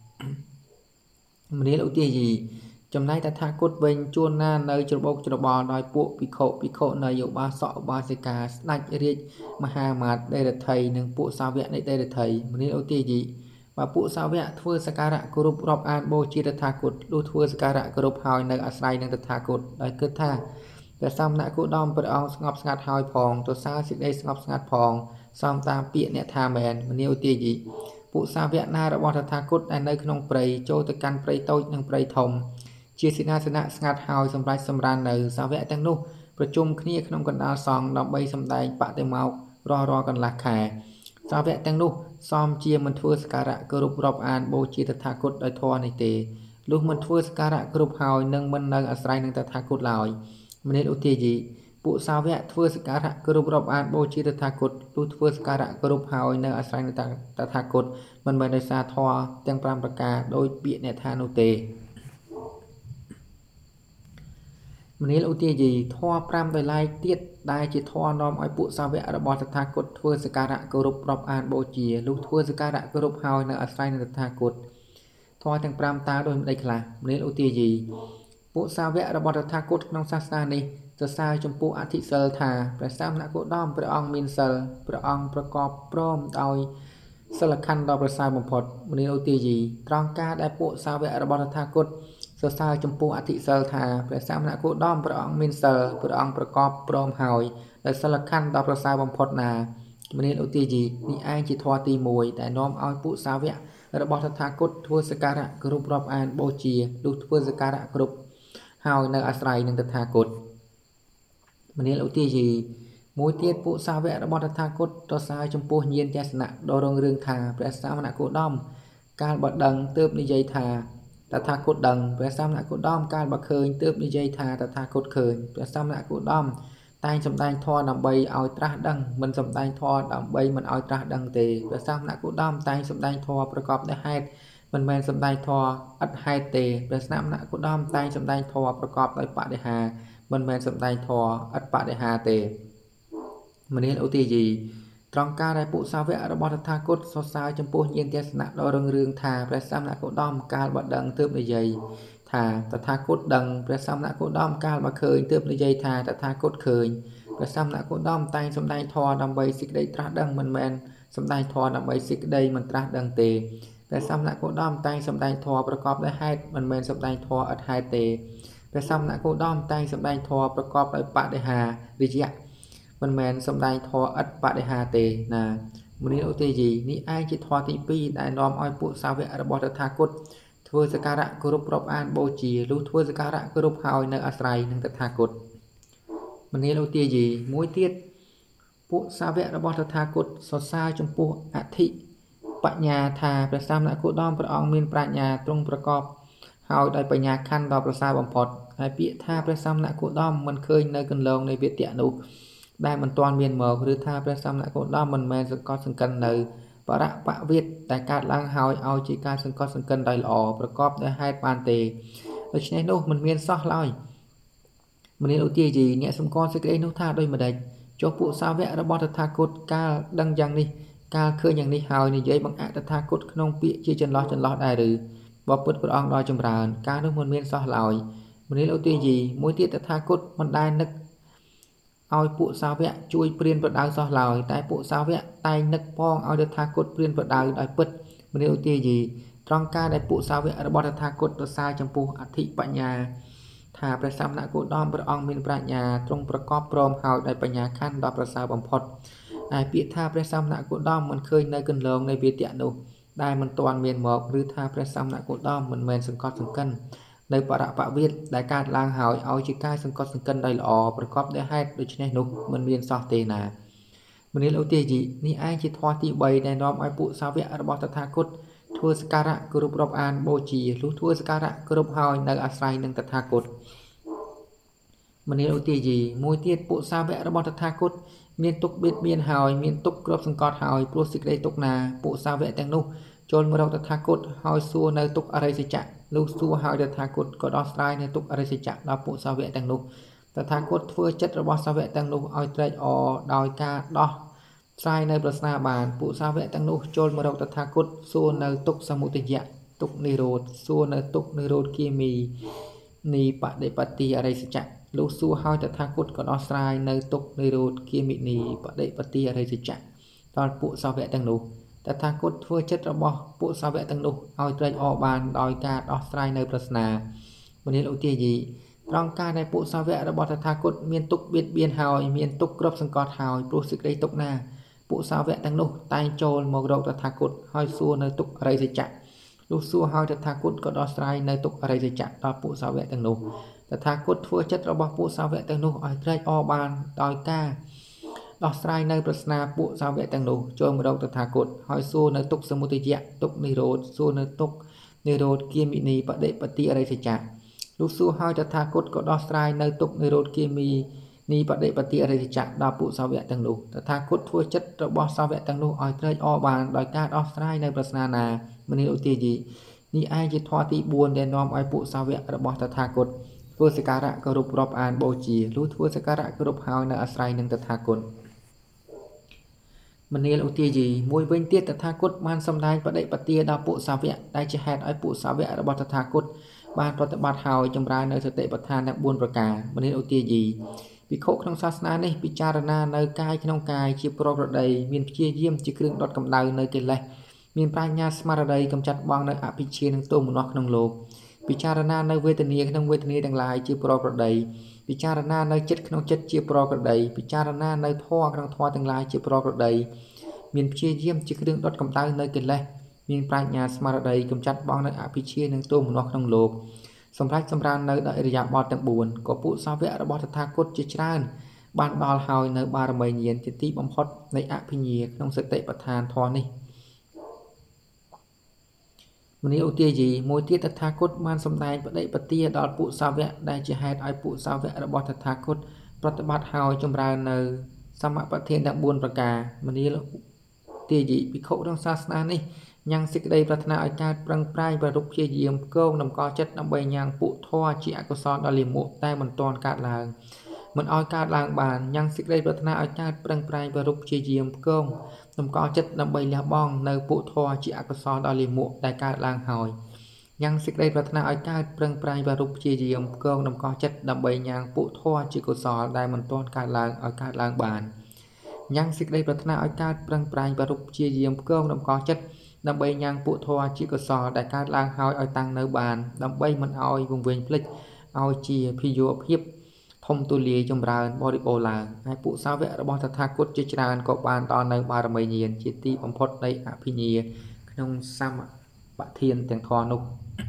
មនាឧទាជីចំណែកតថាគតវិញជួនណានៅច្របូកច្របល់ដោយពួកភិក្ខុភិក្ខុនៃឧបាសកឧបាសិកាស្ដេចរាជមហាមាត្រដេរថីនិងពួកសាវកនៃដេរថីមនាឧទាជីបើពួកសាវកធ្វើសក្ការៈគោរពរាប់អានបូជាតថាគតលុះធ្វើសក្ការៈគោរពហើយនៅអាស្រ័យនឹងតថាគតដោយគិតថាព្រះសមណគោតមព្រះអង្គស្ងប់ស្ងាត់ហើយផងទសើសេចក្តីស្ងប់ស្ងាត់ផងសំតាមពាក្យអ្នកថាមែនមនាឧទាជីពួកសាវកណារបស់តថាគតដែលនៅក្នុងព្រៃចូលទៅកាន់ព្រៃតូចនិងព្រៃធំជាសេនាសនៈស្ងាត់ហើយសម្រេចសម្រាននៅសាវកទាំងនោះប្រជុំគ្នាក្នុងកណ្ដាលសង្ឃដើម្បីសម្ដែងបតិមោក្ខរាល់រាល់កន្លះខែសាវកទាំងនោះសមជាមិនធ្វើសក្ការៈគោរពរាប់អានបូជាតថាគតដោយធម៌នេះទេលុះមិនធ្វើសក្ការៈគ្រប់ហើយនឹងមិននៅអាស្រ័យនឹងតថាគតឡើយមនាឧទាជីពួកសាវកធ្វើសក្ការៈគោរពរាប់អានបូជាតថាគតលុះធ្វើសក្ការៈគោរពហើយនៅអាស្រ័យនឹងតថាគតមិនមែនដោយសារធម៌ទាំងប្រាំប្រការដោយពាក្យអ្នកថានោះទេមនាឧទាជីធម៌ប្រាំដោយឡែកទៀតដែលជាធម៌នាំឲ្យពួកសាវករបស់តថាគតធ្វើសក្ការៈគោរពរាប់អានបូជាលុះធ្វើសក្ការៈគោរពហើយនៅអាស្រ័យនឹងតថាគតធម៌ទាំងប្រាំតើដោយម្ដេចខ្លះមនាឧទាជីពួកសាវករបស់តថាគតក្នុងសាសនានេះសរសើរចំពោះអធិសិលថាព្រះសមណគោតមព្រះអង្គមានសិលព្រះអង្គប្រកបព្រមដោយសិលខណ្ឌដ៏ប្រសើរបំផុតមនាឧទាជីត្រង់ការដែលពួកសាវករបស់តថាគតសរសើរចំពោះអធិសិលថាព្រះសមណគោតមព្រះអង្គមានសិលព្រះអង្គប្រកបព្រមហើយដោយសិលខណ្ឌដ៏ប្រសើរបំផុតណាមនាលឧទាជីនេះឯងជាធម៌ទីមួយដែលនាំឲ្យពួកសាវករបស់តថាគតធ្វើសក្ការៈគោរពរាប់អានបូជាលុះធ្វើសក្ការៈគ្រប់ហើយនៅអាស្រ័យនឹងតថាគតមនាលឧទាជីមួយទៀតពួកសាវករបស់តថាគតសរសើរចំពោះញាណទស្សនៈដ៏រុងរឿងថាព្រះសមណគោតមកាលបើដឹងទើបនិយាយថាតថាគតដឹងព្រះសមណគោតមកាលបើឃើញទើបនិយាយថាតថាគតឃើញព្រះសមណគោតមតែងសម្ដែងធម៌ដើម្បីឲ្យត្រាស់ដឹងមិនសម្ដែងធម៌ដើម្បីមិនឲ្យត្រាស់ដឹងទេព្រះសមណគោតមតែងសម្ដែងធម៌ប្រកបដោយហេតុមិនមែនសម្ដែងធម៌ឥតហេតុទេព្រះសមណគោតមតែងសម្ដែងធម៌ប្រកបដោយបដិហាមិនមែនសម្ដែងធម៌ឥតបដិហាទេមនាលឧទាជីត្រង់ការដែលពួកសាវករបស់តថាគតសរសើរចំពោះញាណទស្សនៈដ៏រុងរឿងថាព្រះសមណគោតមកាលបើដឹងទើបនិយាយថាតថាគតដឹងព្រះសមណគោតមកាលបើឃើញទើបនិយាយថាតថាគតឃើញព្រះសមណគោតមតែងសម្ដែងធម៌ដើម្បីសេចក្តីត្រាស់ដឹងមិនមែនសម្ដែងធម៌ដើម្បីសេចក្តីមិនត្រាស់ដឹងទេព្រះសមណគោតមតែងសម្ដែងធម៌ប្រកបដោយហេតុមិនមែនសម្ដែងធម៌ឥតហេតុទេព្រះសមណគោតមតែងសម្ដែងធម៌ប្រកបដោយបដិហាវិជ្ជៈមិនមែនសម្ដែងធម៌ឥតបដិហាទេណាមនាលឧទាជីនេះឯងជាធម៌ទីពីរដែលនាំឲ្យពួកសាវករបស់តថាគតធ្វើសក្ការៈគោរពរាប់អានបូជាលុះធ្វើសក្ការៈគោរពហើយនៅអាស្រ័យនឹងតថាគតមនាលឧទាជីមួយទៀតពួកសាវករបស់តថាគតសរសើរចំពោះអធិបញ្ញាថាព្រះសមណគោតមព្រះអង្គមានប្រាជ្ញាទ្រង់ប្រកបហើយដោយបញ្ញាខណ្ឌដ៏ប្រសើរបំផុតហើយពាក្យថាព្រះសមណគោតមមិនឃើញនៅកន្លងនៃវេទៈនោះដែលមិនទាន់មានមកឬថាព្រះសមណគោតមមិនមែនសង្កត់សង្កិននៅបរៈបវិតតែកើតឡើងហើយឲ្យជាការសង្កត់សង្កិនដោយល្អប្រកបដោយហេតុបានទេដូច្នេះនោះមិនមានសោះឡើយមនាលឧទាជីអ្នកសម្គាល់សេចក្តីនោះថាដូចម្ដេចចុះពួកសាវករបស់តថាគតកាលដឹងយ៉ាងនេះកាលឃើញយ៉ាងនេះហើយនិយាយបង្អាក់តថាគតក្នុងពាក្យជាចន្លោះចន្លោះដែរឬបពុតព្រះអង្គដ៏ចម្រើនការនោះមិនមានសោះឡើយមនាលឧទាជីមួយទៀតតថាគតមិនដែលនឹកឲ្យពួកសាវកជួយព្រានប្រដៅសោះឡើយតែពួកសាវកតែងនឹកផងឲ្យតថាគតព្រានប្រដៅដោយពិតមនាលឧទាជីត្រង់ការដែលពួកសាវករបស់តថាគតសរសើរចំពោះអធិបញ្ញាថាព្រះសមណគោតមព្រះអង្គមានប្រាជ្ញាទ្រង់ប្រកបព្រមហើយដោយបញ្ញាខណ្ឌដ៏ប្រសើរបំផុតហើយពាក្យថាព្រះសមណគោតមមិនឃើញនៅកន្លងនៃវេទៈនោះដែលមិនទាន់មានមកឬថាព្រះសមណគោតមមិនមែនសង្កត់សង្កិននៅបរៈបវិតដែលកើតឡើងហើយឲ្យជាការសង្កត់សង្កិនដោយល្អប្រកបដោយហេតុដូច្នេះនោះមិនមានសោះទេណាមនាលឧទាជីនេះឯងជាធម៌ទីបីដែលនាំឲ្យពួកសាវករបស់តថាគតធ្វើសក្ការៈគោរពរាប់អានបូជាលុះធ្វើសក្ការៈគោរពហើយនៅអាស្រ័យនឹងតថាគតមនាលឧទាជីមួយទៀតពួកសាវករបស់តថាគតមានទុក្ខបៀតបៀនហើយមានទុក្ខគ្របសង្កត់ហើយព្រោះសេចក្តីទុក្ខណាពួកសាវកទាំងនោះចូលមករកតថាគតហើយសួរនៅទុក្ខអរិយសច្ចៈលុះសួរហើយតថាគតក៏ដោះស្រាយនៅទុក្ខអរិយសច្ចៈដល់ពួកសាវកទាំងនោះតថាគតធ្វើចិត្តរបស់សាវកទាំងនោះឲ្យត្រេកអរដោយការដោះស្រាយនៅប្រស្នាបានពួកសាវកទាំងនោះចូលមករកតថាគតសួរនៅទុក្ខសមុទយៈទុក្ខនិរោធសួរនៅទុក្ខនិរោធគាមីនីបដិបត្តិអរិយសច្ចៈលុះសួរហើយតថាគតក៏ដោះស្រាយនៅទុក្ខនិរោធគាមិនីបដិបត្តិអរិយសច្ចៈដល់ពួកសាវកទាំងនោះតថាគតធ្វើចិត្តរបស់ពួកសាវកទាំងនោះឲ្យត្រេកអរបានដោយការដោះស្រាយនៅប្រស្នាមនាលឧទាជីត្រង់ការដែលពួកសាវករបស់តថាគតមានទុក្ខបៀតបៀនហើយមានទុក្ខគ្របសង្កត់ហើយព្រោះសេចក្តីទុក្ខណាពួកសាវកទាំងនោះតែងចូលមករកតថាគតហើយសួរនៅទុក្ខអរិយសច្ចៈលុះសួរហើយតថាគតក៏ដោះស្រាយនៅទុក្ខអរិយសច្ចៈដល់ពួកសាវកទាំងនោះតថាគតធ្វើចិត្តរបស់ពួកសាវកទាំងនោះឲ្យត្រេកអរបានដោយការដោះស្រាយនៅប្រស្នាពួកសាវកទាំងនោះចូលមករកតថាគតហើយសួរនៅទុក្ខសមុទយៈទុក្ខនិរោធសួរនៅទុក្ខនិរោធគាមិនីបដិបត្តិអរិយសច្ចៈលុះសួរហើយតថាគតក៏ដោះស្រាយនៅទុក្ខនិរោធគាមីនីបដិបត្តិអរិយសច្ចៈដល់ពួកសាវកទាំងនោះតថាគតធ្វើចិត្តរបស់សាវកទាំងនោះឲ្យត្រេកអរបានដោយការដោះស្រាយនៅប្រស្នាណាមនាលឧទាជីនេះឯងជាធម៌ទីបួនដែលនាំឲ្យពួកសាវករបស់តថាគតធ្វើសក្ការៈគោរពរាប់អានបូជាលុះធ្វើសក្ការៈគោរពហើយនៅអាស្រ័យនឹងតថាគតមនាលឧទាជីមួយវិញទៀតតថាគតបានសម្ដែងបដិបត្តិដល់ពួកសាវកដែលជាហេតុឲ្យពួកសាវករបស់តថាគតបានប្រតិបត្តិហើយចម្រើននៅសតិប្បដ្ឋានទាំងបួនប្រការមនាលឧទាជីភិក្ខុក្នុងសាសនានេះពិចារណានៅកាយក្នុងកាយជាប្រក្រតីមានព្យាយាមជាគ្រឿងដុតកម្ដៅនៅកិលេសមានប្រាជ្ញាស្មារតីកម្ចាត់បងនៅអភិជ្ជានិងទោមនស្សក្នុងលោកពិចារណានៅវេទនាក្នុងវេទនាទាំងឡាយជាប្រក្រតីពិចារណានៅចិត្តក្នុងចិត្តជាប្រក្រតីពិចារណានៅធម៌ក្នុងធម៌ទាំងឡាយជាប្រក្រតីមានព្យាយាមជាគ្រឿងដុតកម្ដៅនៅកិលេសមានប្រាជ្ញាស្មារតីកំចាត់បងនៅអភិជានិងទោមនស្សក្នុងលោកសម្រាប់សម្រាននៅដោយអរិយាបថទាំងបួនក៏ពួកសាវករបស់តថាគតជាច្រើនបានដល់ហើយនៅបារមីញាណជាទីបំផុតនៃអភិញ្ញាក្នុងសតិប្បដ្ឋានធម៌នេះមនីឧទាយីមួយទៀតតថាគតបានសម្ដែងបដិបទាដល់ពួកសាវកដែលជាហេតុឲ្យពួកសាវករបស់តថាគតប្រតិបត្តិហើយចម្រើននៅសមបទានទាំងបួនប្រការមនីឧទាយីភិក្ខុក្នុងសាសនានេះញ៉ាំងសេចក្តីប្រាថ្នាឲ្យកើតប្រឹងប្រែងប្ររុកព្យាយាមគងតម្កល់ចិត្តដើម្បីញ៉ាំងពួកធម៌ជាអកុសលដល់លាមកតែមិនទាន់កើតឡើងមិនឲ្យកើតឡើងបានញ៉ាំងសេចក្តីប្រាថ្នាឲ្យកើតប្រឹងប្រែងប្ររុកព្យាយាមគងតម្កល់ចិត្តដើម្បីលះបង់នៅពួកធម៌ជាអកុសលដល់លាមកដែលកើតឡើងហើយញ៉ាំងសេចក្តីប្រាថ្នាឲ្យកើតប្រឹងប្រែងប្ររុកព្យាយាមគងតម្កល់ចិត្តដើម្បីញ៉ាំងពួកធម៌ជាកុសលដែលមិនទាន់កើតឡើងឲ្យកើតឡើងបានញ៉ាំងសេចក្តីប្រាថ្នាឲ្យកើតប្រឹងប្រែងប្ររុកព្យាយាមគងតម្កល់ចិត្តដើម្បីញ៉ាំងពួកធម៌ជាកុសលដែលកើតឡើងហើយឲ្យតាំងនៅបានដើម្បីមិនឲ្យវង្វេងភ្លេចឲ្យជាភិយោភាពធំទូលាយចម្រើនបរិបូរណ៍ឡើងហើយពួកសាវករបស់តថាគតជាច្រើនក៏បានដល់នៅបារមីញាណជាទីបំផុតនៃអភិញ្ញាក្នុងសមបធានទាំងធម៌នោះ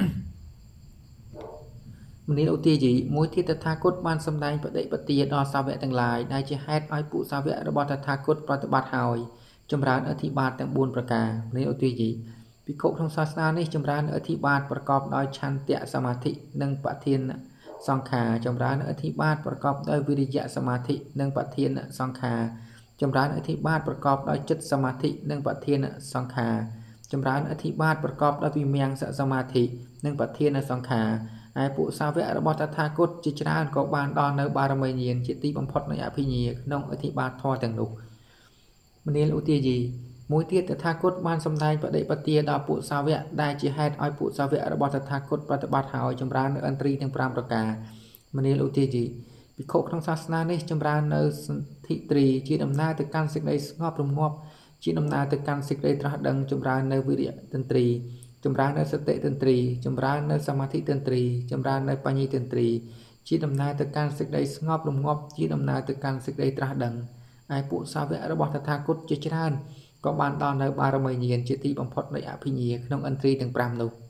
មនីឧទាយីមួយទៀតតថាគតបានសម្ដែងបដិបទាដល់សាវកទាំងឡាយដែលជាហេតុឲ្យពួកសាវករបស់តថាគតប្រតិបត្តិហើយចម្រើនអធិបាតទាំងបួនប្រការនេះឧទាយីភិក្ខុក្នុងសាសនានេះចម្រើនអធិបាតប្រកបដោយឆន្ទៈសមាធិនិងបធានសង្ខារចម្រើនអធិបាតប្រកបដោយវិរិយៈសមាធិនិងបធានសង្ខារចម្រើនអធិបាតប្រកបដោយចិត្តសមាធិនិងបធានសង្ខារចម្រើនអធិបាតប្រកបដោយវិមញ្ញសមាធិនិងបធានសង្ខារហើយពួកសាវករបស់តថាគតជាច្រើនក៏បានដល់នៅបារមីញាណជាទីបំផុតនៃអភិញ្ញាក្នុងអធិបាតធម៌ទាំងនោះមនាលឧទាយីមួយទៀតតថាគតបានសម្ដែងបដិបទាដល់ពួកសាវកដែលជាហេតុឲ្យពួកសាវករបស់តថាគតប្រតិបត្តិហើយចម្រើននៅឥន្ទ្រីទាំង5ប្រការមនាលឧទាយីភិក្ខុក្នុងសាសនានេះចម្រើននៅសន្ធិទ្រីជាដំណើរទៅកាន់សេចក្តីស្ងប់រងាប់ជាដំណើរទៅកាន់សេចក្តីត្រាស់ដឹងចម្រើននៅវិរិយៈទន្ទ្រីចម្រើននៅសតិទន្ទ្រីចម្រើននៅសមាធិទន្ទ្រីចម្រើននៅបញ្ញទន្ទ្រីជាដំណើរទៅកាន់សេចក្តីស្ងប់រងាប់ជាដំណើរទៅកាន់សេចក្តីត្រាស់ដឹងហើយពួកសាវករបស់តថាគតជាច្រើនក៏បានដល់នៅបារមីញាណជាទីបំផុតនៃអភិញ្ញាក្នុងឥន្ទ្រីទាំង5នោះ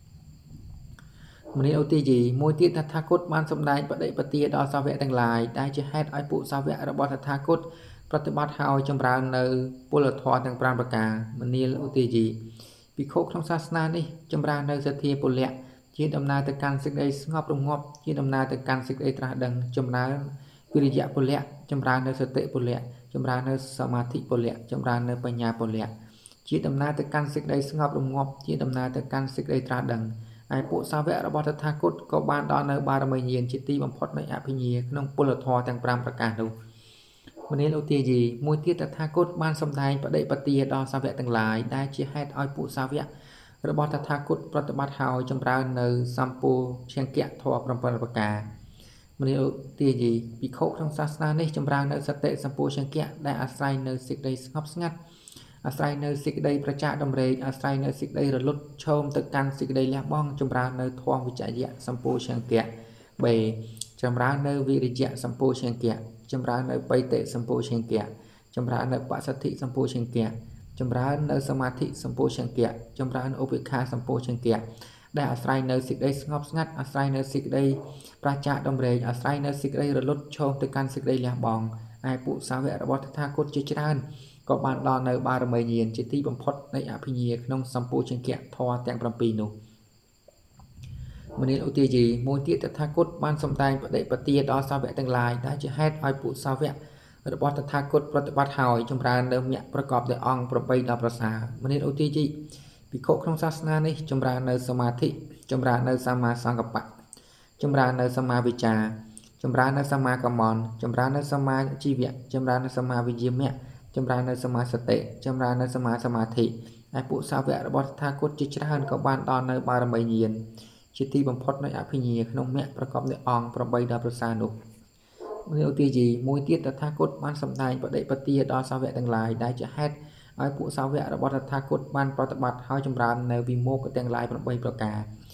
មនីឧទាយីមួយទៀតតថាគតបានសម្ដែងបដិបទាដល់សាវកទាំងឡាយដែលជាហេតុឲ្យពួកសាវករបស់តថាគតប្រតិបត្តិហើយចម្រើននៅពលធម៌ទាំង5ប្រការមនីឧទាយីភិក្ខុក្នុងសាសនានេះចម្រើននៅសទ្ធាពលៈជាដំណើរទៅកាន់សេចក្តីស្ងប់រងាប់ជាដំណើរទៅកាន់សេចក្តីត្រាស់ដឹងចម្រើនវិរិយៈពលៈចម្រើននៅសតិពលៈចម្រើននៅសមាធិពលៈចម្រើននៅបញ្ញាពលៈជាដំណើរទៅកាន់សេចក្តីស្ងប់រងាប់ជាដំណើរទៅកាន់សេចក្តីត្រាស់ដឹងហើយពួកសាវករបស់តថាគតក៏បានដល់នៅបារមីញាណជាទីបំផុតនៃអភិញ្ញាក្នុងពលធម៌ទាំង5ប្រការនោះមនាលឧទាយីមួយទៀតតថាគតបានសម្ដែងបដិបទាដល់សាវកទាំងឡាយដែលជាហេតុឲ្យពួកសាវករបស់តថាគតប្រតិបត្តិហើយចម្រើននៅសម្ពោឈង្គៈធម៌7ប្រការមនាលឧទាយីភិក្ខុក្នុងសាសនានេះចម្រើននៅសតិសម្ពោឈង្គៈដែលអាស្រ័យនៅសេចក្តីស្ងប់ស្ងាត់អាស្រ័យនៅសេចក្តីប្រចាកដំរែកអាស្រ័យនៅសេចក្តីរលត់ឈោមទៅកាន់សេចក្តីលះបង់ចម្រើននៅធម៌វិជ្ជយៈសម្ពោឈង្គៈ B ចម្រើននៅវិរិយៈសម្ពោឈង្គៈចម្រើននៅបៃតិសម្ពោឈង្គៈចម្រើននៅបស្សទ្ធិសម្ពោឈង្គៈចម្រើននៅសមាធិសម្ពោឈង្គៈចម្រើនឧបេក្ខាសម្ពោឈង្គៈដែលអាស្រ័យនៅសេចក្តីស្ងប់ស្ងាត់អាស្រ័យនៅសេចក្តីប្រចាកដំរែកអាស្រ័យនៅសេចក្តីរលត់ឈោមទៅកាន់សេចក្តីលះបង់ហើយពួកសាវករបស់តថាគតជាច្រើនក៏បានដល់នៅបារមីញាណជាទីបំផុតនៃអភិញ្ញាក្នុងសម្ពោឈង្គៈធម៌ទាំង7នោះមនាលឧទាយីមួយទៀតតថាគតបានសម្ដែងបដិបទាដល់សាវកទាំងឡាយដែលជាហេតុឲ្យពួកសាវករបស់តថាគតប្រតិបត្តិហើយចម្រើននៅមគ្គប្រកបដោយអង្គ8ដល់ប្រសើរមនាលឧទាយីភិក្ខុក្នុងសាសនានេះចម្រើននៅសមាធិចម្រើននៅសមាសង្កប្បៈចម្រើននៅសមាវិជ្ជាចម្រើននៅសមាកម្មន្តចម្រើននៅសមាជីវៈចម្រើននៅសមាវិជ្ជាមគ្គចម្រើននៅសមាសតិចម្រើននៅសមាសមាធិហើយពួកសាវករបស់តថាគតជាច្រើនក៏បានដល់នៅបារមីញាណជាទីបំផុតនៃអភិញ្ញាក្នុងមគ្គប្រកបដោយអង្គ8ដល់ប្រសើរនោះមនាលឧទាយីមួយទៀតតថាគតបានសម្ដែងបដិបទាដល់សាវកទាំងឡាយដែលជាហេតុឲ្យពួកសាវករបស់តថាគតបានប្រតិបត្តិហើយចម្រើននៅវិមោក្ខទាំងឡាយ8ប្រការ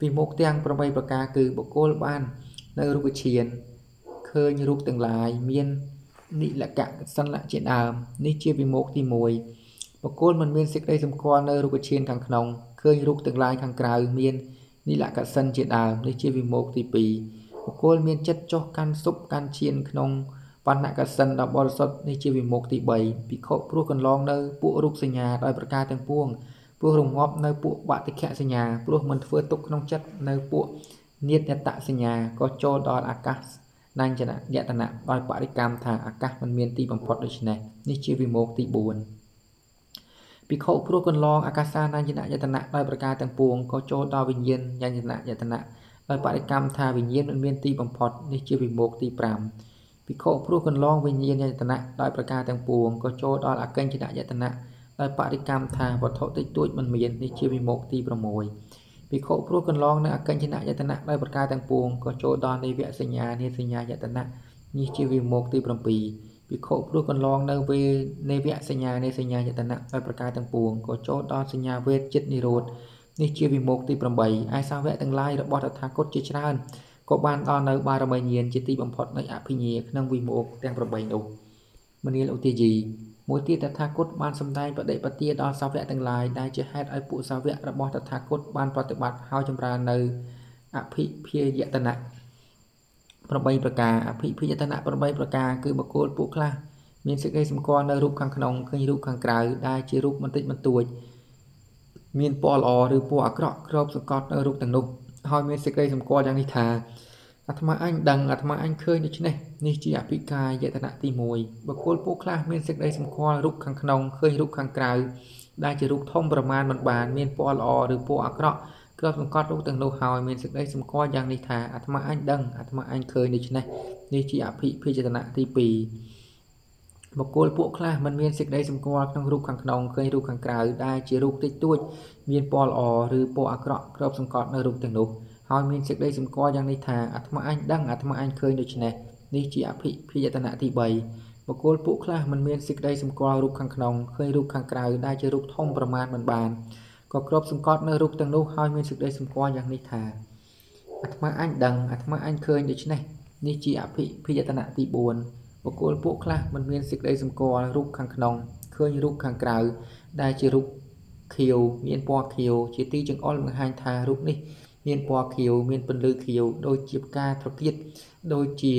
ពីមុខទាំងប្របីប្រការគឺបុគ្គលបាននៅរូបឈានឃើញរូបទាំងឡាយមាននិលកៈសិលៈជាដើមនេះជាវិមុខទីមួយបុគ្គលមិនមានសេចក្តីសម្គាល់នៅរូបឈានខាងក្នុងឃើញរូបទាំងឡាយខាងក្រៅមាននិលកៈសិនជាដើមនេះជាវិមុខទីពីរបុគ្គលមានចិត្តចុះកាន់សុបកាន់ឈានក្នុងបណ្ណកសិនដ៏បរិសុទ្ធនេះជាវិមុខទីបីភិក្ខុព្រោះកន្លងនៅពួករូបសញ្ញាដោយប្រការទាំងពួងព្រោះរងាប់នៅពួកបតិខៈសញ្ញាព្រោះមិនធ្វើទុកក្នុងចិត្តនៅពួកនិត្តតសញ្ញាក៏ចូលដល់អាកាសណាញ់ចនៈយតនៈដោយបរិកម្មថាអាកាសមិនមានទីបំផុតដូច្នេះនេះជាវិមុខទីបួនភិក្ខុព្រោះកន្លងអាកាសាណាញ់ចនៈយតនៈដោយប្រការទាំងពួងក៏ចូលដល់វិញ្ញាណញ្ញចនៈយតនៈដោយបរិកម្មថាវិញ្ញាណមិនមានទីបំផុតនេះជាវិមុខទីប្រាំភិក្ខុព្រោះកន្លងវិញ្ញាណយតនៈដោយប្រការទាំងពួងក៏ចូលដល់អកិញ្ចនៈយតនៈដោយបរិកម្មថាវត្ថុតិចតួចមិនមាននេះជាវិមុខទីប្រាំមួយភិក្ខុព្រោះកន្លងនៅអកិញ្ចនៈយតនៈដោយប្រការទាំងពួងក៏ចូលដល់និវៈសញ្ញានិសញ្ញាយតនៈនេះជាវិមុខទីប្រាំពីរភិក្ខុព្រោះកន្លងនៅវេនិវៈសញ្ញានិសញ្ញាយតនៈដោយប្រការទាំងពួងក៏ចូលដល់សញ្ញាវេទចិត្តនិរោធនេះជាវិមុខទីប្រាំបីឯសាវកទាំងឡាយរបស់តថាគតជាច្រើនក៏បានដល់នៅបារមីញាណជាទីបំផុតនៃអភិញ្ញាក្នុងវិមុខទាំងប្រាំបីនោះមនាលឧទាជីមួយទៀតតថាគតបានសម្ដែងបដិបទាដល់សាវកទាំងឡាយដែលជាហេតុឲ្យពួកសាវករបស់តថាគតបានប្រតិបត្តិហើយចម្រើននៅអភិភិយតនៈប្រាំបីប្រការអភិភិយតនៈប្រាំបីប្រការគឺបុគ្គលពួកខ្លះមានសេចក្តីសម្គាល់នៅរូបខាងក្នុងឃើញរូបខាងក្រៅដែលជារូបបន្តិចបន្តួចមានពណ៌ល្អឬពណ៌អាក្រក់គ្របសង្កត់នៅរូបទាំងនោះហើយមានសេចក្តីសម្គាល់យ៉ាងនេះថាអាត្មាអញដឹងអាត្មាអញឃើញដូច្នេះនេះជាអភិកាយតនៈទីមួយបុគ្គលពួកខ្លះមានសេចក្តីសម្គាល់រូបខាងក្នុងឃើញរូបខាងក្រៅដែលជារូបធំប្រមាណមិនបានមានពណ៌ល្អឬពណ៌អាក្រក់គ្របសង្កត់រូបទាំងនោះហើយមានសេចក្តីសម្គាល់យ៉ាងនេះថាអាត្មាអញដឹងអាត្មាអញឃើញដូច្នេះនេះជាអភិភិយតនៈទីពីរបុគ្គលពួកខ្លះមិនមានសេចក្តីសម្គាល់ក្នុងរូបខាងក្នុងឃើញរូបខាងក្រៅដែលជារូបតិចតួចមានពណ៌ល្អឬពណ៌អាក្រក់គ្របសង្កត់នៅរូបទាំងនោះហើយមានសេចក្តីសម្គាល់យ៉ាងនេះថាអាត្មាអញដឹងអាត្មាអញឃើញដូច្នេះនេះជាអភិភិយតនៈទីបីបុគ្គលពួកខ្លះមិនមានសេចក្តីសម្គាល់រូបខាងក្នុងឃើញរូបខាងក្រៅដែលជារូបធំប្រមាណមិនបានក៏គ្របសង្កត់នៅរូបទាំងនោះហើយមានសេចក្តីសម្គាល់យ៉ាងនេះថាអាត្មាអញដឹងអាត្មាអញឃើញដូច្នេះនេះជាអភិភិយតនៈទីបួនបុគ្គលពួកខ្លះមិនមានសេចក្តីសម្គាល់រូបខាងក្នុងឃើញរូបខាងក្រៅដែលជារូបខៀវមានពណ៌ខៀវជាទីចង្អុលបង្ហាញថារូបនេះមានពណ៌ខៀវមានពន្លឺខៀវដូចជាផ្កាត្រកៀតដូចជា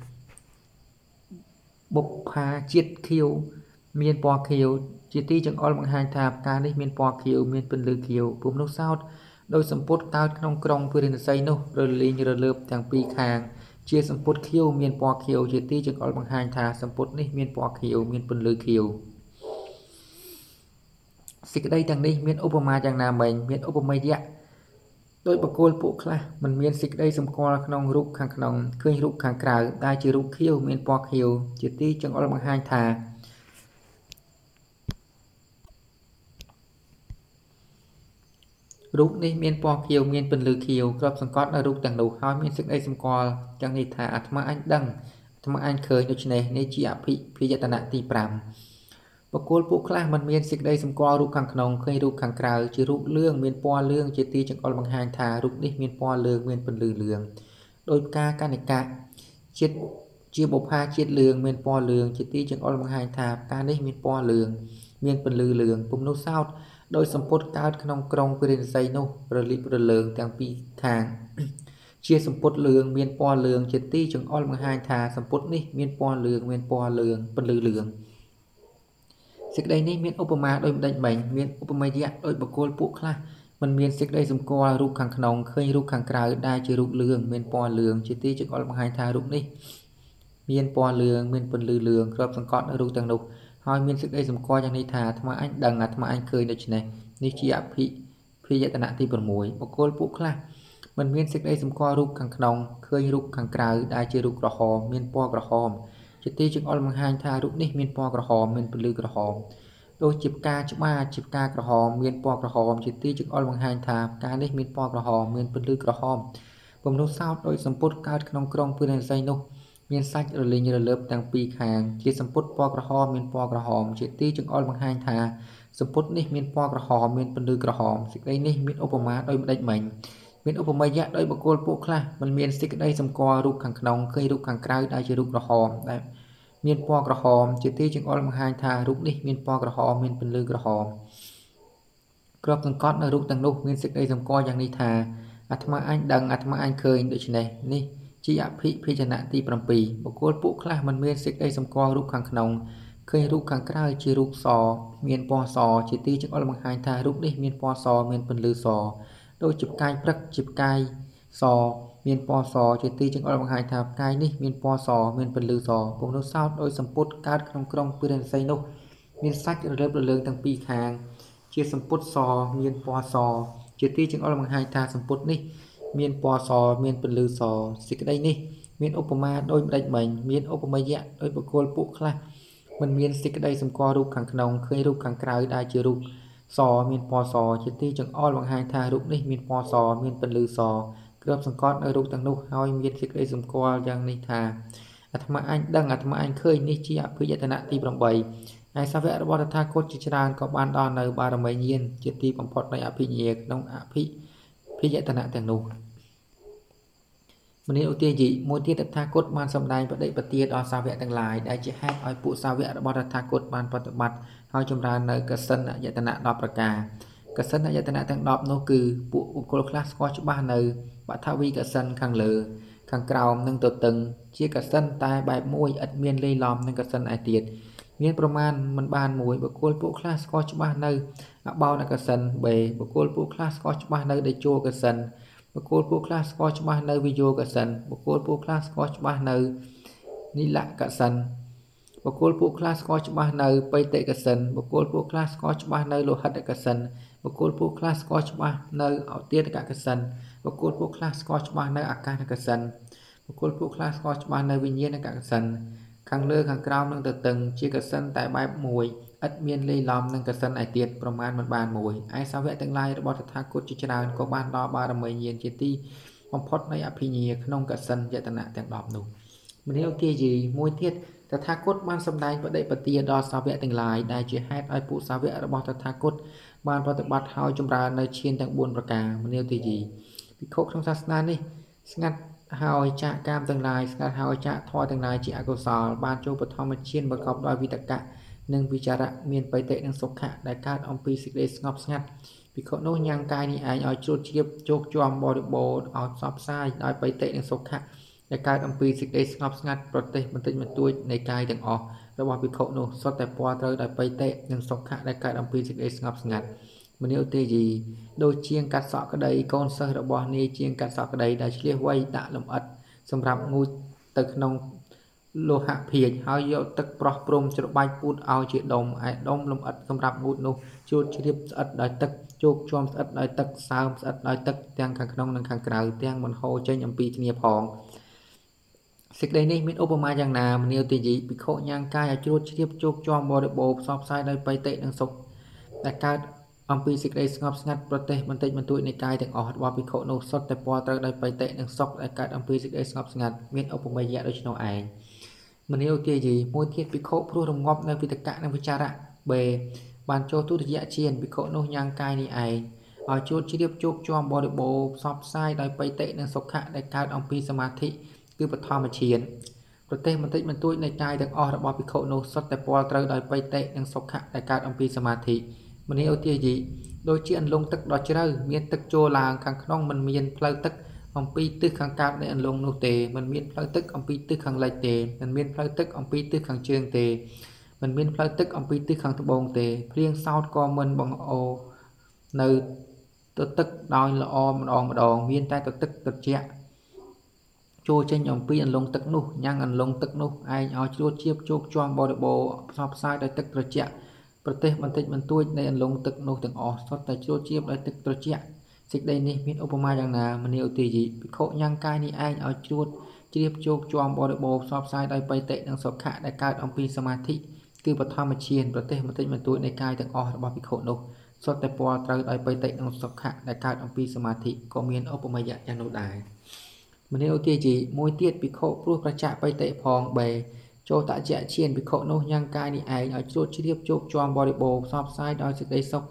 បុប្ផាជាតិខៀវមានពណ៌ខៀវជាទីចង្អុលបង្ហាញថាផ្កានេះមានពណ៌ខៀវមានពន្លឺខៀវពុំនោះសោតដោយសម្ពុតកើតក្នុងក្រុងពុរិណសីនោះរលីងរលើបទាំងពីរខាងជាសម្ពុតខៀវមានពណ៌ខៀវជាទីចង្អុលបង្ហាញថាសម្ពុតនេះមានពណ៌ខៀវមានពន្លឺខៀវសេចក្តីទាំងនេះមានឧបមាយ៉ាងណាមិញមានឧបមាយៈដោយបុគ្គលពួកខ្លះមិនមានសេចក្តីសម្គាល់ក្នុងរូបខាងក្នុងឃើញរូបខាងក្រៅដែលជារូបខៀវមានពណ៌ខៀវជាទីចង្អុលបង្ហាញថារូបនេះមានពណ៌ខៀវមានពន្លឺខៀវគ្របសង្កត់នៅរូបទាំងនោះហើយមានសេចក្តីសម្គាល់យ៉ាងនេះថាអាត្មាអញដឹងអាត្មាអញឃើញដូច្នេះនេះជាអភិភិយតនៈទីប្រាំបុគ្គលពួកខ្លះមិនមានសេចក្តីសម្គាល់រូបខាងក្នុងឃើញរូបខាងក្រៅជារូបលឿងមានពណ៌លឿងជាទីចង្អុលបង្ហាញថារូបនេះមានពណ៌លឿងមានពន្លឺលឿងដោយផ្កាកនិកៈជាតិជាបុប្ផាជាតិលឿងមានពណ៌លឿងជាទីចង្អុលបង្ហាញថាផ្កានេះមានពណ៌លឿងមានពន្លឺលឿងពុំនោះសោតដោយសម្ពុតកើតក្នុងក្រុងពុរិណសីនោះរលីករលើងទាំងពីរខាងជាសម្ពុតលឿងមានពណ៌លឿងជាទីចង្អុលបង្ហាញថាសម្ពុតនេះមានពណ៌លឿងមានពណ៌លឿងពន្លឺលឿងសេចក្តីនេះមានឧបមាដោយម្ដេចមិញមានឧបមាយៈដោយបុគ្គលពួកខ្លះមិនមានសេចក្តីសម្គាល់រូបខាងក្នុងឃើញរូបខាងក្រៅដែលជារូបលឿងមានពណ៌លឿងជាទីចង្អុលបង្ហាញថារូបនេះមានពណ៌លឿងមានពន្លឺលឿងគ្របសង្កត់នៅរូបទាំងនោះហើយមានសេចក្តីសម្គាល់យ៉ាងនេះថាអាត្មាអញដឹងអាត្មាអញឃើញដូច្នេះនេះជាអភិភិយតនៈទីប្រាំមួយបុគ្គលពួកខ្លះមិនមានសេចក្តីសម្គាល់រូបខាងក្នុងឃើញរូបខាងក្រៅដែលជារូបក្រហមមានពណ៌ក្រហមជាទីចង្អុលបង្ហាញថារូបនេះមានពណ៌ក្រហមមានពន្លឺក្រហមដូចជាផ្កាច្បាជាផ្កាក្រហមមានពណ៌ក្រហមជាទីចង្អុលបង្ហាញថាផ្កានេះមានពណ៌ក្រហមមានពន្លឺក្រហមពុំនោះសោតដោយសម្ពុតកើតក្នុងក្រុងពុរិណសីនោះមានសាច់រលីងរលើបទាំងពីរខាងជាសម្ពុតពណ៌ក្រហមមានពណ៌ក្រហមជាទីចង្អុលបង្ហាញថាសម្ពុតនេះមានពណ៌ក្រហមមានពន្លឺក្រហមសេចក្តីនេះមានឧបមាដោយម្ដេចមិញមានឧបមាយៈដោយបុគ្គលពួកខ្លះมันមានសេចក្តីសម្គាល់រូបខាងក្នុងឃើញរូបខាងក្រៅដែលជារូបក្រហមដែលមានពណ៌ក្រហមជាទីចង្អុលបង្ហាញថារូបនេះមានពណ៌ក្រហមមានពន្លឺក្រហមគ្រាប់សង្កត់នៅរូបទាំងនោះមានសេចក្តីសម្គាល់យ៉ាងនេះថាអាត្មាអញដឹងអាត្មាអញឃើញដូច្នេះនេះជាអភិភិជនៈទី7បុគ្គលពួកខ្លះมันមានសេចក្តីសម្គាល់រូបខាងក្នុងឃើញរូបខាងក្រៅជារូបសមានពណ៌សជាទីចង្អុលបង្ហាញថារូបនេះមានពណ៌សមានពន្លឺសដូចជាផ្កាយព្រឹកជាផ្កាយសមានពណ៌សជាទីចង្អុលបង្ហាញថាផ្កាយនេះមានពណ៌សមានពន្លឺសពុំនោះសោតដោយសម្ពុតកើតក្នុងក្រុងពិរិនសីនោះមានសាច់រលើបរលើងទាំងពីរខាងជាសម្ពុតសមានពណ៌សជាទីចង្អុលបង្ហាញថាសម្ពុតនេះមានពណ៌សមានពន្លឺសសេចក្តីនេះមានឧបមាដោយម្ដេចមិញមានឧបមាយៈដោយបុគ្គលពួកខ្លះมันមានសេចក្តីសម្គាល់រូបខាងក្នុងឃើញរូបខាងក្រៅដែលជារូបសមានពណ៌សជាទីចង្អុលបង្ហាញថារូបនេះមានពណ៌សមានពន្លឺសគ្របសង្កត់នៅរូបទាំងនោះហើយមានសេចក្តីសម្គាល់យ៉ាងនេះថាអាត្មាអញដឹងអាត្មាអញឃើញនេះជាអភិយតនៈទី8ហើយសាវករបស់តថាគតជាច្រើនក៏បានដល់នៅបារមីញាណជាទីបំផុតនៃអភិញ្ញាក្នុងអភិភិយតនៈទាំងនោះមនីឧទាយមួយទៀតតថាគតបានសម្ដែងបដិបទាដល់សាវកទាំងឡាយដែលជាហេតុឲ្យពួកសាវករបស់តថាគតបានប្រតិបត្តិហើយចម្រើននៅកសិណយតនៈ10ប្រការកសិណយតនៈទាំង10នោះគឺពួកបុគ្គលខ្លះស្គាល់ច្បាស់នៅបឋវីកសិណខាងលើខាងក្រោមនិងទទឹងជាកសិណតែបែបមួយឥតមានលេីឡំនឹងកសិណឯទៀតមានប្រមាណមិនបានមួយបុគ្គលពួកខ្លះស្គាល់ច្បាស់នៅអបោនកសិណបេបុគ្គលពួកខ្លះស្គាល់ច្បាស់នៅដេជោកសិណបុគ្គលពួកខ្លះស្គាល់ច្បាស់នៅវិយោកសិណបុគ្គលពួកខ្លះស្គាល់ច្បាស់នៅនីលកសិណបុគ្គលពួកខ្លះស្គាល់ច្បាស់នៅបៃតិកសិណបុគ្គលពួកខ្លះស្គាល់ច្បាស់នៅលោហិតកសិណបុគ្គលពួកខ្លះស្គាល់ច្បាស់នៅអទាតកកសិណបុគ្គលពួកខ្លះស្គាល់ច្បាស់នៅអាកាសកសិណបុគ្គលពួកខ្លះស្គាល់ច្បាស់នៅវិញ្ញាណកកសិណខាងលើខាងក្រោមនិងទទឹងជាកសិណតែបែបមួយឥតមានលេីឡំនឹងកសិណឯទៀតប្រមាណមិនបានមួយឯសាវកទាំងឡាយរបស់តថាគតជាច្រើនក៏បានដល់បារមីញាណជាទីបំផុតនៃអភិញ្ញាក្នុងកសិណយតនៈទាំង10នោះមនីឧទាយមួយទៀតតថាគតបានសម្ដែងបដិបទាដល់សាវកទាំងឡាយដែលជាហេតុឲ្យពួកសាវករបស់តថាគតបានប្រតិបត្តិហើយចម្រើននៅឈានទាំង4ប្រការមនីឧទាយភិក្ខុក្នុងសាសនានេះស្ងាត់ហើយចាកកាមទាំងឡាយស្ងាត់ហើយចាកធម៌ទាំងឡាយជាអកុសលបានចូលបឋមឈានប្រកបដោយវិតកៈនិងវិចារៈមានបៃតិនិងសុខៈដែលកើតអំពីសេចក្តីស្ងប់ស្ងាត់ភិក្ខុនោះញ៉ាំងកាយនេះឯងឲ្យជ្រួតជ្រាបជោគជាំបរិបូរណ៍ឲ្យផ្សព្វផ្សាយដោយបៃតិនិងសុខៈដែលកើតអំពីសេចក្តីស្ងប់ស្ងាត់ប្រទេសបន្តិចបន្តួចនៃកាយទាំងអស់របស់ភិក្ខុនោះសុទ្ធតែព័ទ្ធត្រូវដោយបៃតិនិងសុខៈដែលកើតអំពីសេចក្តីស្ងប់ស្ងាត់មនីឧទាយដូចជាងកាត់សក់ក្តីកូនសិស្សរបស់នាយជាងកាត់សក់ក្តីដែលឆ្លៀសវៃដាក់លំអិតសម្រាប់ងូតទៅក្នុងលោហៈភាជហើយយកទឹកប្រោះព្រំច្របាច់ពូតឲ្យជាដុំឯដុំលំអិតសម្រាប់ងូតនោះជួតជ្រាបស្អិតដោយទឹកជោកជាំស្អិតដោយទឹកសើមស្អិតដោយទឹកទាំងខាងក្នុងនិងខាងក្រៅទាំងមិនហូរចេញអំពីគ្នាផងសេចក្តីនេះមានឧបមាយ៉ាងណាមនីឧទាយភិក្ខុញ៉ាំងកាយឲ្យជ្រួតជ្រាបជោកជាំបរិបូរណ៍ផ្សព្វផ្សាយដោយបៃតិនិងសុខដែលកើតអំពីសេចក្តីស្ងប់ស្ងាត់ប្រទេសបន្តិចបន្តួចនៃកាយទាំងអស់របស់ភិក្ខុនោះសុទ្ធតែព័ទ្ធត្រូវដោយបៃតិនិងសុខដែលកើតអំពីសេចក្តីស្ងប់ស្ងាត់មានឧបមាយៈដូចនោះឯងមនីឧទាយមួយទៀតភិក្ខុព្រោះរងាប់នៅវិតកៈនិងវិចារៈបេបានចូលទុតិយឈានភិក្ខុនោះញ៉ាំងកាយនេះឯងឲ្យជួតជ្រាបជោគជាំបរិបូរណ៍ផ្សព្វផ្សាយដោយបៃតិនិងសុខៈដែលកើតអំពីសមាធិគឺបឋមឈានប្រទេសបន្តិចបន្តួចនៃកាយទាំងអស់របស់ភិក្ខុនោះសុទ្ធតែព័ទ្ធត្រូវដោយបៃតិនិងសុខៈដែលកើតអំពីសមាធិមនីឧទាយដូចជាអន្លង់ទឹកដ៏ជ្រៅមានទឹកចូលឡើងខាងក្នុងមិនមានផ្លូវទឹកអំពីទិសខាងកើតនៃអន្លង់នោះទេមិនមានផ្លូវទឹកអំពីទិសខាងលិចទេមិនមានផ្លូវទឹកអំពីទិសខាងជើងទេមិនមានផ្លូវទឹកអំពីទិសខាងត្បូងទេភ្លៀងសោតក៏មិនបង្អោនៅទៅទឹកដោយល្អម្ដងម្ដងមានតែទៅទឹកត្រជាក់ចូលចេញអំពីអន្លង់ទឹកនោះញ៉ាំងអន្លង់ទឹកនោះឯងឲ្យជ្រួតជ្រាបជោគជាំបរិបូរណ៍ផ្សព្វផ្សាយដោយទឹកត្រជាក់ប្រទេសបន្តិចបន្តួចនៃអន្លង់ទឹកនោះទាំងអស់សុទ្ធតែជ្រួតជ្រាបដោយទឹកត្រជាក់សេចក្តីនេះមានឧបមាយ៉ាងណាមនីឧទាយភិក្ខុញ៉ាំងកាយនេះឯងឲ្យជ្រួតជ្រាបជោគជាំបរិបូរណ៍ផ្សព្វផ្សាយដោយបៃតិនិងសុខៈដែលកើតអំពីសមាធិគឺបឋមឈានប្រទេសបន្តិចបន្តួចនៃកាយទាំងអស់របស់ភិក្ខុនោះសុទ្ធតែព័ទ្ធត្រូវដោយបៃតិនិងសុខៈដែលកើតអំពីសមាធិក៏មានឧបមាយ៉ាងនោះដែរមនីឧទាយមួយទៀតភិក្ខុព្រោះប្រចាក់បៃតិផងបេចូលតជាឈានភិក្ខុនោះញ៉ាំងកាយនេះឯងឲ្យជ្រួតជ្រាបជោគជាំបរិបូរណ៍ផ្សព្វផ្សាយដោយសេចក្តីសុខ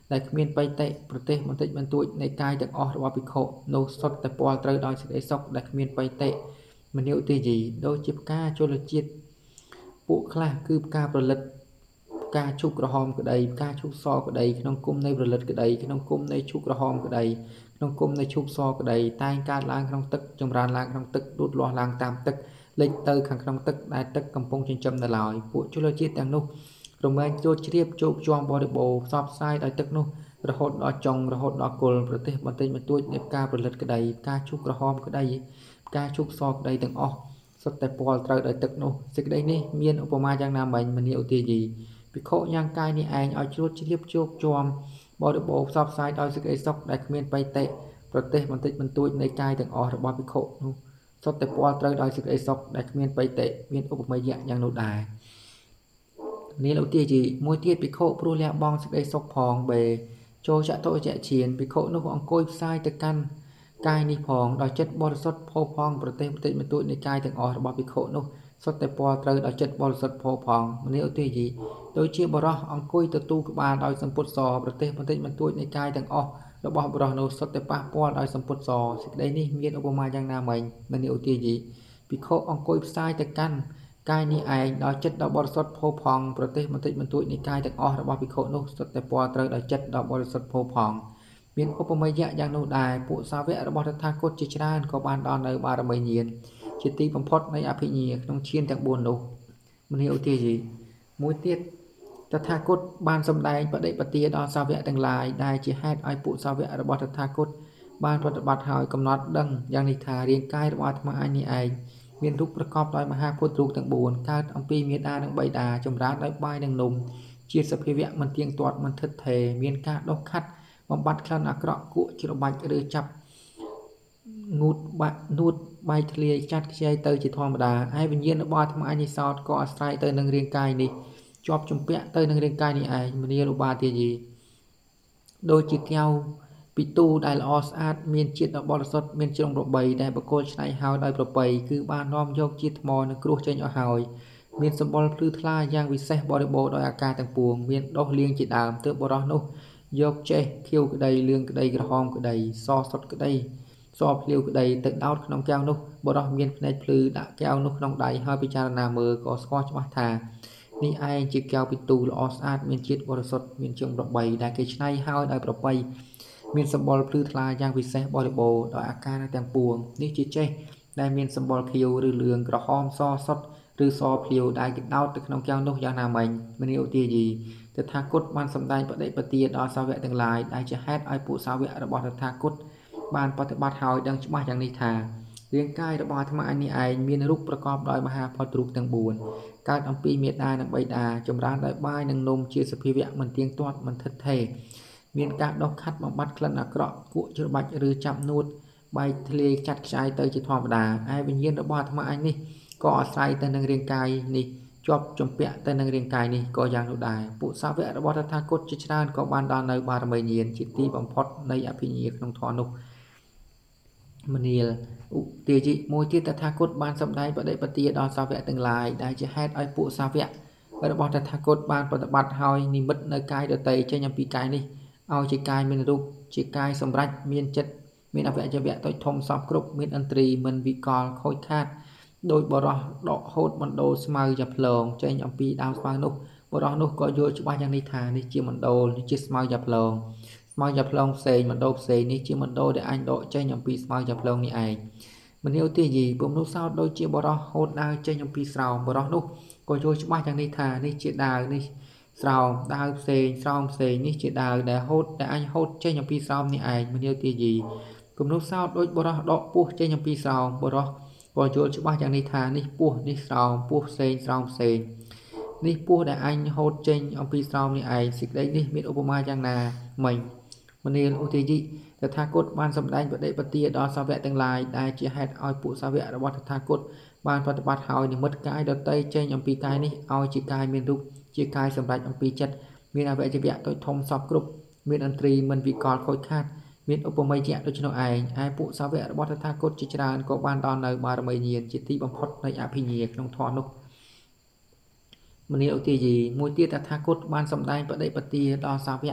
ដែលគ្មានបៃតេប្រទេសបន្តិចបន្តួចនៃកាយទាំងអស់របស់ភិក្ខុនោះសុទ្ធតែពាល់ត្រូវដោយសេចក្តីសុខដែលគ្មានបៃតេមនិឧទាយីដូចជាផ្កាជលជាតិពួកខ្លះគឺផ្កាប្រលិតផ្កាឈូកក្រហមក្តីផ្កាឈូកសក្តីក្នុងគុំនៃប្រលិតក្តីក្នុងគុំនៃឈូកក្រហមក្តីក្នុងគុំនៃឈូកសក្តីតែងកើតឡើងក្នុងទឹកចម្រើនឡើងក្នុងទឹកលូតលាស់ឡើងតាមទឹកលេចទៅខាងក្នុងទឹកដែលទឹកកំពុងចិញ្ចឹមនៅឡើយពួកជលជាតិទាំងនោះរមែងចូលជ្រាបជោគជាំបរិបូរផ្សព្វផ្សាយដោយទឹកនោះរហូតដល់ចុងរហូតដល់គល់ប្រទេសបន្តិចបន្តួចនៃផ្កាប្រលិតក្តីផ្កាឈូកក្រហមក្តីផ្កាឈូកសក្តីទាំងអស់សុទ្ធតែពាល់ត្រូវដោយទឹកនោះសេចក្តីនេះមានឧបមាយ៉ាងណាមិញមនីឧទាយីភិក្ខុយ៉ាងកាយនេះឯងឲ្យជ្រួតជ្រាបជោគជាំបរិបូរផ្សព្វផ្សាយដោយសេចក្តីសុខដែលគ្មានបៃតេប្រទេសបន្តិចបន្តួចនៃកាយទាំងអស់របស់ភិក្ខុនោះសុទ្ធតែពាល់ត្រូវដោយសេចក្តីសុខដែលគ្មានបៃតេមានឧបមាយ៉ាងនោះដែរនេះឧទាយីមួយទៀតភិក្ខុព្រោះលះបង់សេចក្តីសុខផងបេចូលចតុចៈឈានភិក្ខុនោះអង្គុយផ្សាយទៅកាន់កាយនេះផងដោយចិត្តបរិសុទ្ធផុសផង់ប្រទេសបន្តិចបន្តួចនៃកាយទាំងអស់របស់ភិក្ខុនោះសុទ្ធតែពាល់ត្រូវដោយចិត្តបរិសុទ្ធផុសផង់មនីឧទាយីដូចជាបរោះអង្គុយទទួលក្បាលដោយសម្ពុតសប្រទេសបន្តិចបន្តួចនៃកាយទាំងអស់របស់បរោះនោះសុទ្ធតែប៉ះពាល់ដោយសម្ពុតសសេចក្តីនេះមានឧបមាយ៉ាងណាមិញមនីឧទាយីភិក្ខុអង្គុយផ្សាយទៅកាន់កាយនេះឯងដោយចិត្តដ៏បរិសុទ្ធផុសផង់ប្រទេសបន្តិចបន្តួចនៃកាយទាំងអស់របស់ភិក្ខុនោះសុទ្ធតែពាល់ត្រូវដោយចិត្តដ៏បរិសុទ្ធផុសផង់មានឧបមាយ៉ាងនោះដែរពួកសាវករបស់តថាគតជាច្រើនក៏បានដល់នៅបារមីញាណជាទីបំផុតនៃអភិញ្ញាក្នុងឈានទាំងបួននោះមនីឧទាយីមួយទៀតតថាគតបានសម្ដែងបដិបទាដល់សាវកទាំងឡាយដែលជាហេតុឲ្យពួកសាវករបស់តថាគតបានប្រតិបត្តិហើយកំណត់ដឹងយ៉ាងនេះថារាងកាយរបស់អាត្មាឯនេះឯងមានរូបប្រកបដោយមហាពុទ្ធរូបទាំងបួនកើតអំពីមាតានិងបិតាចម្រើនដោយបាយនិងនំជាសភាវៈមិនទៀងទាត់មិនថិតថេរមានការដុសខាត់បំបត្តិក្លិនអាក្រក់គក់ច្របាច់ឬចាប់ងូតបាក់នួតបាយធ្លាយចាត់ខ្ចីទៅជាធម្មតាហើយវិញ្ញាណរបស់អាត្មាឯនេះសោតក៏អាស្រ័យទៅនឹងរាងកាយនេះជាប់ជំពាក់ទៅនឹងរាងកាយនេះឯងមនាលឧបាទាយីដូចជាកែវពីទូដែលល្អស្អាតមានជាតិដ៏បរិសុទ្ធមានជ្រុងប្របីដែលបកគលឆ្នៃហើយដោយប្របីគឺបាននាំយកជាតិថ្មនិងគ្រួសចេញអស់ហើយមានសម្បុរភ្លឺថ្លាយ៉ាងវិសេសបរិបូរដោយអាការទាំងពួងមានដុសលាងជាដើមទើបបរោះនោះយកចេះខៀវក្តីលឿងក្តីក្រហមក្តីសសុទ្ធក្តីសភ្លាវក្តីទៅដោតក្នុងកែវនោះបរោះមានភ្នែកភ្លឺដាក់កែវនោះក្នុងដៃហើយពិចារណាមើលក៏ស្គាល់ច្បាស់ថានេះឯងជាកែវពីទូល្អស្អាតមានជាតិបរិសុទ្ធមានជើងប្របីដែលគេឆ្នៃហើយដោយប្របីមានសម្បុរភ្លឺថ្លាយ៉ាងពិសេសបរិបូរដោយអាការទាំងពួងនេះជាចេះដែលមានសម្បុរខៀវឬលឿងក្រហមសសុទ្ធឬសភ្លាវដែលគេដោតទៅក្នុងកែវនោះយ៉ាងណាមិញមនីឧទាយីតថាគតបានសម្ដែងបដិបទាដល់សាវកទាំងឡាយដែលជាហេតុឲ្យពួកសាវករបស់តថាគតបានបប្រតិបត្តិហើយដឹងច្បាស់យ៉ាងនេះថារាងកាយរបស់អាត្មានេះឯងមានរូបប្រកបដោយមហាផុតរូបទាំងបួនកើតអំពីមាតានិងបិតាចម្រើនដោយបាយនិងនំជាសភាវៈមិនទៀងទាត់មិនថិតថេរមានការដុសខាត់បំបត្តិក្លិនអាក្រក់គក់ច្របាច់ឬចាប់នួតបាយធ្លាយចាត់ខ្ចាយទៅជាធម្មតាហើយវិញ្ញាណរបស់អាត្មាឯនេះក៏អាស្រ័យទៅនឹងរាងកាយនេះជាប់ជំពាក់ទៅនឹងរាងកាយនេះក៏យ៉ាងនោះដែរពួកសាវករបស់តថាគតជាច្រើនក៏បានដល់នៅបារមីញាណជាទីបំផុតនៃអភិញ្ញាក្នុងធម៌នោះមនាលឧទាយីមួយទៀតតថាគតបានសម្ដែងបដិបទាដល់សាវកទាំងឡាយដែលជាហេតុឲ្យពួកសាវករបស់តថាគតបានប្រតិបត្តិហើយនិមិត្តនៅកាយដតីចេញអំពីកាយនេះឲ្យជាកាយមានរូបជាកាយសម្រេចមានចិត្តមានអវយវៈតូចធំសពគ្រប់មានឥន្ទ្រីមិនវិកលខូចខាតដោយបរោះដកហូតមណ្ឌលស្មៅយ៉ាភ្លងចេញអំពីដើមស្មៅនោះបរោះនោះក៏យល់ច្បាស់យ៉ាងនេះថានេះជាមណ្ឌលនេះជាស្មៅយ៉ាភ្លងស្មៅយ៉ាភ្លងផ្សេងមណ្ឌលផ្សេងនេះជាមណ្ឌលដែលអញដកចេញអំពីស្មៅយ៉ាភ្លងនេះឯងមនាឧទាយីពុំនោះសោតដូចជាបរោះហូតដើរចេញអំពីស្រោមបរោះនោះក៏យល់ច្បាស់យ៉ាងនេះថានេះជាដាវនេះស្រោមដាវផ្សេងស្រោមផ្សេងនេះជាដាវដែលហូតដែលអញហូតចេញអំពីស្រោមនេះឯងមនាឧទាយីពុំនោះសោតដូចបរោះដកពោះចេញអំពីស្រោមបរោះក៏យល់ច្បាស់យ៉ាងនេះថានេះពោះនេះស្រោមពោះផ្សេងស្រោមផ្សេងនេះពោះដែលអញហូតចេញអំពីស្រោមនេះឯងសេចក្តីនេះមានឧបមាយ៉ាងណាមិញមនាលឧទាយីតថាគតបានសម្ដែងបដិបទាដល់សាវកទាំងឡាយដែលជាហេតុឲ្យពួកសាវករបស់តថាគតបានប្រតិបត្តិហើយនិមិត្តកាយដតីចេញអំពីកាយនេះឲ្យជាកាយមានរូបជាកាយសម្រេចអំពីចិត្តមានអវយវៈតូចធំសពគ្រប់មានឥន្ទ្រីមិនវិកលខូចខាតមានឧបមាយៈដូច្នោះឯងហើយពួកសាវករបស់តថាគតជាច្រើនក៏បានដល់នៅបារមីញាណជាទីបំផុតនៃអភិញ្ញាក្នុងធម៌នោះមនាឧទាយីមួយទៀតតថាគតបានសម្ដែងបដិបទាដល់សាវក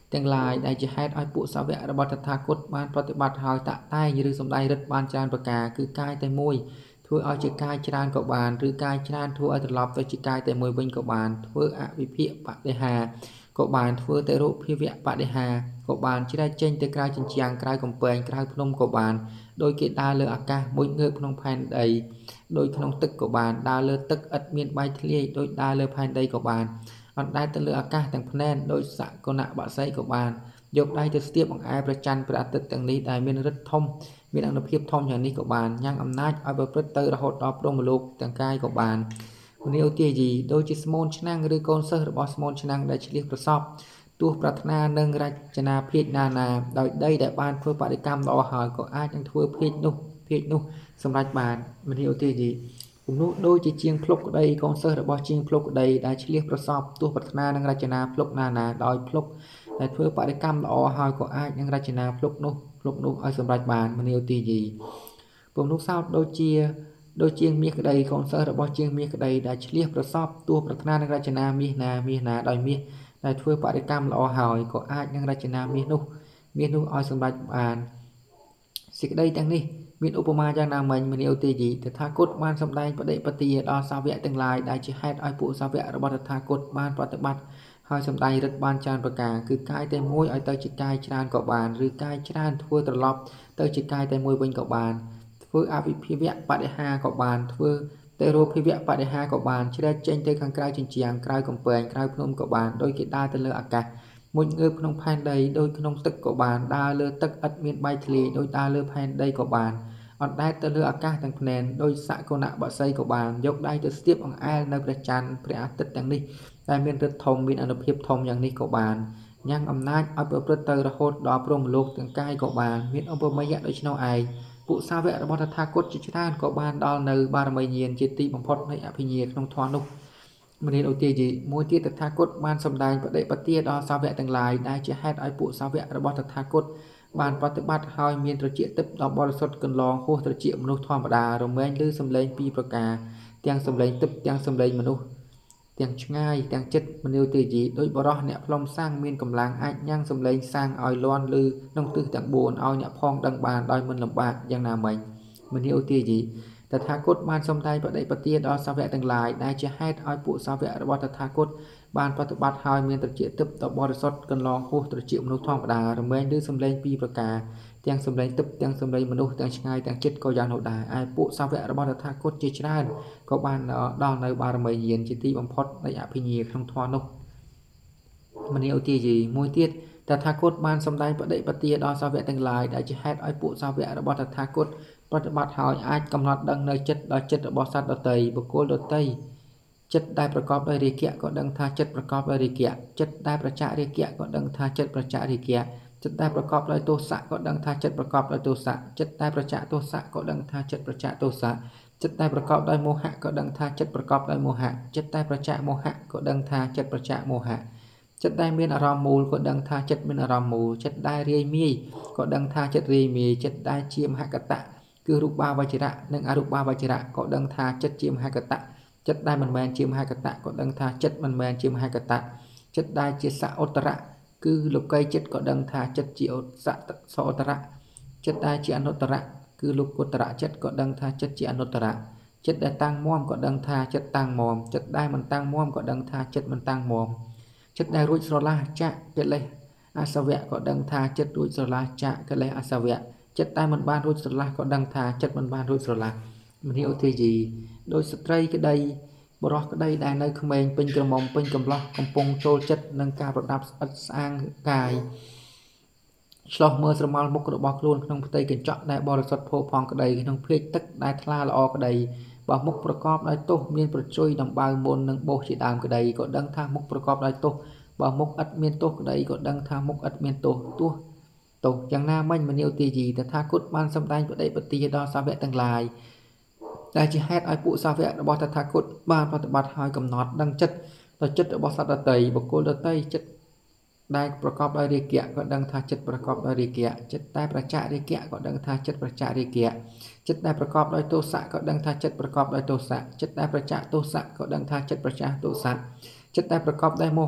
ទាំងឡាយដែលជាហេតុឲ្យពួកសាវករបស់តថាគតបានប្រតិបត្តិហើយតាក់តែងឬសម្ដែងរិទ្ធបានច្រើនប្រការគឺកាយតែមួយធ្វើឲ្យជាកាយច្រើនក៏បានឬកាយច្រើនធ្វើឲ្យត្រឡប់ទៅជាកាយតែមួយវិញក៏បានធ្វើអវិភាគបដិហាក៏បានធ្វើតែរូបភាវៈបដិហាក៏បានជ្រែកចេញទៅក្រៅជញ្ជាំងក្រៅកំពែងក្រៅភ្នំក៏បានដោយគេដើរលើអាកាសមួយងើបក្នុងផែនដីដោយក្នុងទឹកក៏បានដើរលើទឹកឥតមានបែកធ្លាយដោយដើរលើផែនដីក៏បានអណ្ដែតទៅលើអាកាសទាំងភ្នែនដោយសកុណបក្សីក៏បានយកដៃទៅស្ទាបអង្អែលព្រះច័ន្ទព្រះអាទិត្យទាំងនេះដែលមានឫទ្ធិធំមានអនុភាពធំយ៉ាងនេះក៏បានញ៉ាំងអំណាចឲ្យប្រព្រឹត្តទៅរហូតដល់ព្រហ្មលោកទាំងកាយក៏បានមនីឧទាយីដូចជាស្មូនឆ្នាំងឬកូនសិស្សរបស់ស្មូនឆ្នាំងដែលឆ្លៀសប្រសពទោះប្រាថ្នានឹងរចនាភាជណានាដោយដីដែលបានធ្វើបដិកម្មល្អហើយក៏អាចនឹងធ្វើភាជនោះភាជនោះសម្រេចបានមនីឧទាយីគំនូដូចជាជាងភ្លុកក្តីកូនសិស្សរបស់ជាងភ្លុកក្តីដែលឆ្លៀសប្រសពទោះប្រាថ្នានឹងរចនាភ្លុកណានាដោយភ្លុកដែលធ្វើបដិកម្មល្អហើយក៏អាចនឹងរចនាភ្លុកនោះភ្លុកនោះឲ្យសម្រេចបានមនីឧទាយីគំនូសោតដូចជាដូចជាងមាសក្តីកូនសិស្សរបស់ជាងមាសក្តីដែលឆ្លៀសប្រសពទោះប្រាថ្នានឹងរចនាមាសណាមាសណាដោយមាសដែលធ្វើបដិកម្មល្អហើយក៏អាចនឹងរចនាមាសនោះមាសនោះឲ្យសម្រេចបានសេចក្តីទាំងនេះមានឧបមាយ៉ាងណាមិញមនីឧទាយីតថាគតបានសម្ដែងបដិបទាដល់សាវកទាំងឡាយដែលជាហេតុឲ្យពួកសាវករបស់តថាគតបានប្រតិបត្តិហើយសម្ដែងរិទ្ធបានច្រើនប្រការគឺកាយតែមួយឲ្យទៅជាកាយច្រើនក៏បានឬកាយច្រើនធ្វើត្រឡប់ទៅជាកាយតែមួយវិញក៏បានធ្វើអវិភាវៈបដិហាក៏បានធ្វើតែរូបភាវៈបដិហាក៏បានជ្រែកចេញទៅខាងក្រៅជញ្ជាំងក្រៅកំពែងក្រៅភ្នំក៏បានដោយគេដើរទៅលើអាកាសមួយងើបក្នុងផែនដីដោយក្នុងទឹកក៏បានដើរលើទឹកឥតមានបែកធ្លាយដោយដើរលើផែនដីក៏បានអណ្ដែតទៅលើអាកាសទាំងភ្នែនដោយសកុណបក្សីក៏បានយកដៃទៅស្ទាបអង្អែលនៅព្រះច័ន្ទព្រះអាទិត្យទាំងនេះតែមានឫទ្ធិធំមានអនុភាពធំយ៉ាងនេះក៏បានញ៉ាំងអំណាចឲ្យប្រព្រឹត្តទៅរហូតដល់ព្រហ្មលោកទាំងកាយក៏បានមានឧបមាយៈដូច្នោះឯងពួកសាវករបស់តថាគតជាច្រើនក៏បានដល់នៅបារមីញាណជាទីបំផុតនៃអភិញ្ញាក្នុងធម៌នោះមនីឧទាយីមួយទៀតតថាគតបានសម្ដែងបដិបទាដល់សាវកទាំងឡាយដែលជាហេតុឲ្យពួកសាវករបស់តថាគតបានប្រតិបត្តិហើយមានត្រជាទឹកដល់បរិសុទ្ធកន្លងហួសត្រជាមនុស្សធម្មតារមែងឬសំឡេងពីរប្រការទាំងសំឡេងទឹកទាំងសំឡេងមនុស្សទាំងឆ្ងាយទាំងចិត្តមនីឧទាយីដោយបរោះអ្នកផ្លុំសាំងមានកម្លាំងអាចញ៉ាំងសំឡេងសាំងឲ្យលាន់ឮក្នុងទិសទាំងបួនឲ្យអ្នកផងដឹងបានដោយមិនលំបាកយ៉ាងណាមិញមនីឧទាយីតថាគតបានសម្ដែងបដិបទាដល់សាវកទាំងឡាយដែលជាហេតុឲ្យពួកសាវករបស់តថាគតបានប្រតិបត្តិហើយមានត្រជាទឹកដល់បរិសុទ្ធកន្លងហួសត្រជាមនុស្សធម្មតារមែងឬសំឡេងពីរប្រការទាំងសំឡេងទឹកទាំងសំឡេងមនុស្សទាំងឆ្ងាយទាំងចិត្តក៏យ៉ាងនោះដែរឯពួកសាវករបស់តថាគតជាច្រើនក៏បានដល់នៅបារមីញាណជាទីបំផុតនៃអភិញ្ញាក្នុងធម៌នោះមនីឧទាយីមួយទៀតតថាគតបានសម្ដែងបដិបទាដល់សាវកទាំងឡាយដែលជាហេតុឲ្យពួកសាវករបស់តថាគតប្រតិបត្តិហើយអាចកំណត់ដឹងនៅចិត្តដល់ចិត្តរបស់សត្វដទៃបុគ្គលដទៃចិត្តដែលប្រកបដោយរាគៈក៏ដឹងថាចិត្តប្រកបដោយរាគៈចិត្តដែលប្រចារាគៈក៏ដឹងថាចិត្តប្រចារាគៈចិត្តដែលប្រកបដោយទោសៈក៏ដឹងថាចិត្តប្រកបដោយទោសៈចិត្តដែលប្រចាទោសៈក៏ដឹងថាចិត្តប្រចាទោសៈចិត្តដែលប្រកបដោយមោហៈក៏ដឹងថាចិត្តប្រកបដោយមោហៈចិត្តដែលប្រចាមោហៈក៏ដឹងថាចិត្តប្រចាមោហៈចិត្តដែលមានអារម្មណ៍មូលក៏ដឹងថាចិត្តមានអារម្មណ៍មូលចិត្តដែលរាយមាយក៏ដឹងថាចិត្តរាយមាយចិត្តដែលជាមហកតៈគឺរូបាវចរៈនិងអរូបាវចរៈក៏ដឹងថាចិត្តជាមហកតៈចិត្តដែលមិនមែនជាមហកតៈក៏ដឹងថាចិត្តមិនមែនជាមហកតៈចិត្តដែលជាសឧត្តរៈគឺលោកីចិត្តក៏ដឹងថាចិត្តជាសសឧត្តរៈចិត្តដែលជាអនុត្តរៈគឺលោកុត្តរៈចិត្តក៏ដឹងថាចិត្តជាអនុត្តរៈចិត្តដែលតាំងមាំក៏ដឹងថាចិត្តតាំងមាំចិត្តដែលមិនតាំងមាំក៏ដឹងថាចិត្តមិនតាំងមាំចិត្តដែលរួចស្រឡះចាក់កិលេសអាសវៈក៏ដឹងថាចិត្តរួចស្រឡះចាក់កិលេសអាសវៈចិត្តដែលមិនបានរួចស្រឡះក៏ដឹងថាចិត្តមិនបានរួចស្រឡះមនីឧទាយីដោយស្ត្រីក្តីបរោះក្តីដែលនៅក្មេងពេញក្រមុំពេញកំឡោះកំពុងចូលចិត្តនឹងការប្រដាប់ស្អិតស្អាងកាយឆ្លោះមើលស្រមោលមុខរបស់ខ្លួនក្នុងផ្ទៃកញ្ចក់ដែលបរិសុទ្ធផូរផង់ក្តីក្នុងភេកទឹកដែលថ្លាល្អក្តីបើមុខប្រកបដោយទោសមានប្រជុយដំបៅមុននិងបោសជាដើមក្តីក៏ដឹងថាមុខប្រកបដោយទោសបើមុខឥតមានទោសក្តីក៏ដឹងថាមុខឥតមានទោសទោះទោសយ៉ាងណាមិញមនីឧទាយីតថាគតបានសម្ដែងបដិបទាដល់សាវកទាំងឡាយដែលជាហេតុឲ្យពួកសាវករបស់តថាគតបានប្រតិបត្តិហើយកំណត់ដឹងចិត្តដល់ចិត្តរបស់សត្វដទៃបុគ្គលដទៃចិត្តដែលប្រកបដោយរាគៈក៏ដឹងថាចិត្តប្រកបដោយរាគៈចិត្តដែលប្រចារាគៈក៏ដឹងថាចិត្តប្រចារាគៈចិត្តដែលប្រកបដោយទោសៈក៏ដឹងថាចិត្តប្រកបដោយទោសៈចិត្តដែលប្រចាទោសៈក៏ដឹងថាចិត្តប្រចាទោសៈចិត្តដែលប្រកបដោយមោហៈ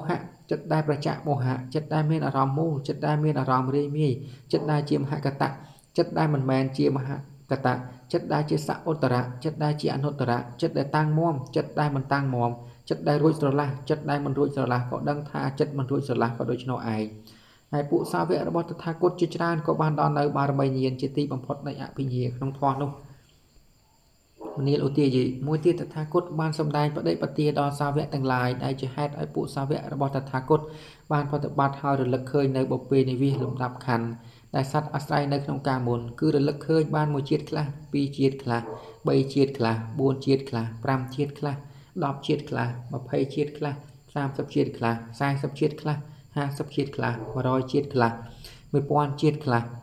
ចិត្តដែលប្រចាក់មោហៈចិត្តដែលមានអារម្មណ៍មូលចិត្តដែលមានអារម្មណ៍រាយមាយចិត្តដែលជាមហកតៈចិត្តដែលមិនមែនជាមហកតៈចិត្តដែលជាសឧត្តរៈចិត្តដែលជាអនុត្តរៈចិត្តដែលតាំងមាំចិត្តដែលមិនតាំងមាំចិត្តដែលរួចស្រឡះចិត្តដែលមិនរួចស្រឡះក៏ដឹងថាចិត្តមិនរួចស្រឡះក៏ដូច្នោះឯងហើយពួកសាវករបស់តថាគតជាច្រើនក៏បានដល់នៅបារមីញាណជាទីបំផុតនៃអភិញ្ញាក្នុងធម៌នោះមនាលឧទាយមួយទៀតតថាគតបានសម្ដែងបដិបទាដល់សាវកទាំងឡាយដែលជាហេតុឲ្យពួកសាវករបស់តថាគតបានប្រតិបត្តិហើយរលឹកឃើញនៅបុព្វេនិវាសលំដាប់ខណ្ឌដែលសត្វអាស្រ័យនៅក្នុងកាលមុនគឺរលឹកឃើញបានមួយជាតិខ្លះពីរជាតិខ្លះបីជាតិខ្លះបួនជាតិខ្លះប្រាំជាតិខ្លះដប់ជាតិខ្លះម្ភៃជាតិខ្លះសាមសិបជាតិខ្លះសែសិបជាតិខ្លះห้าสิบជាតិខ្លះmột trămជាតិខ្លះmột nghìnជាតិខ្លះ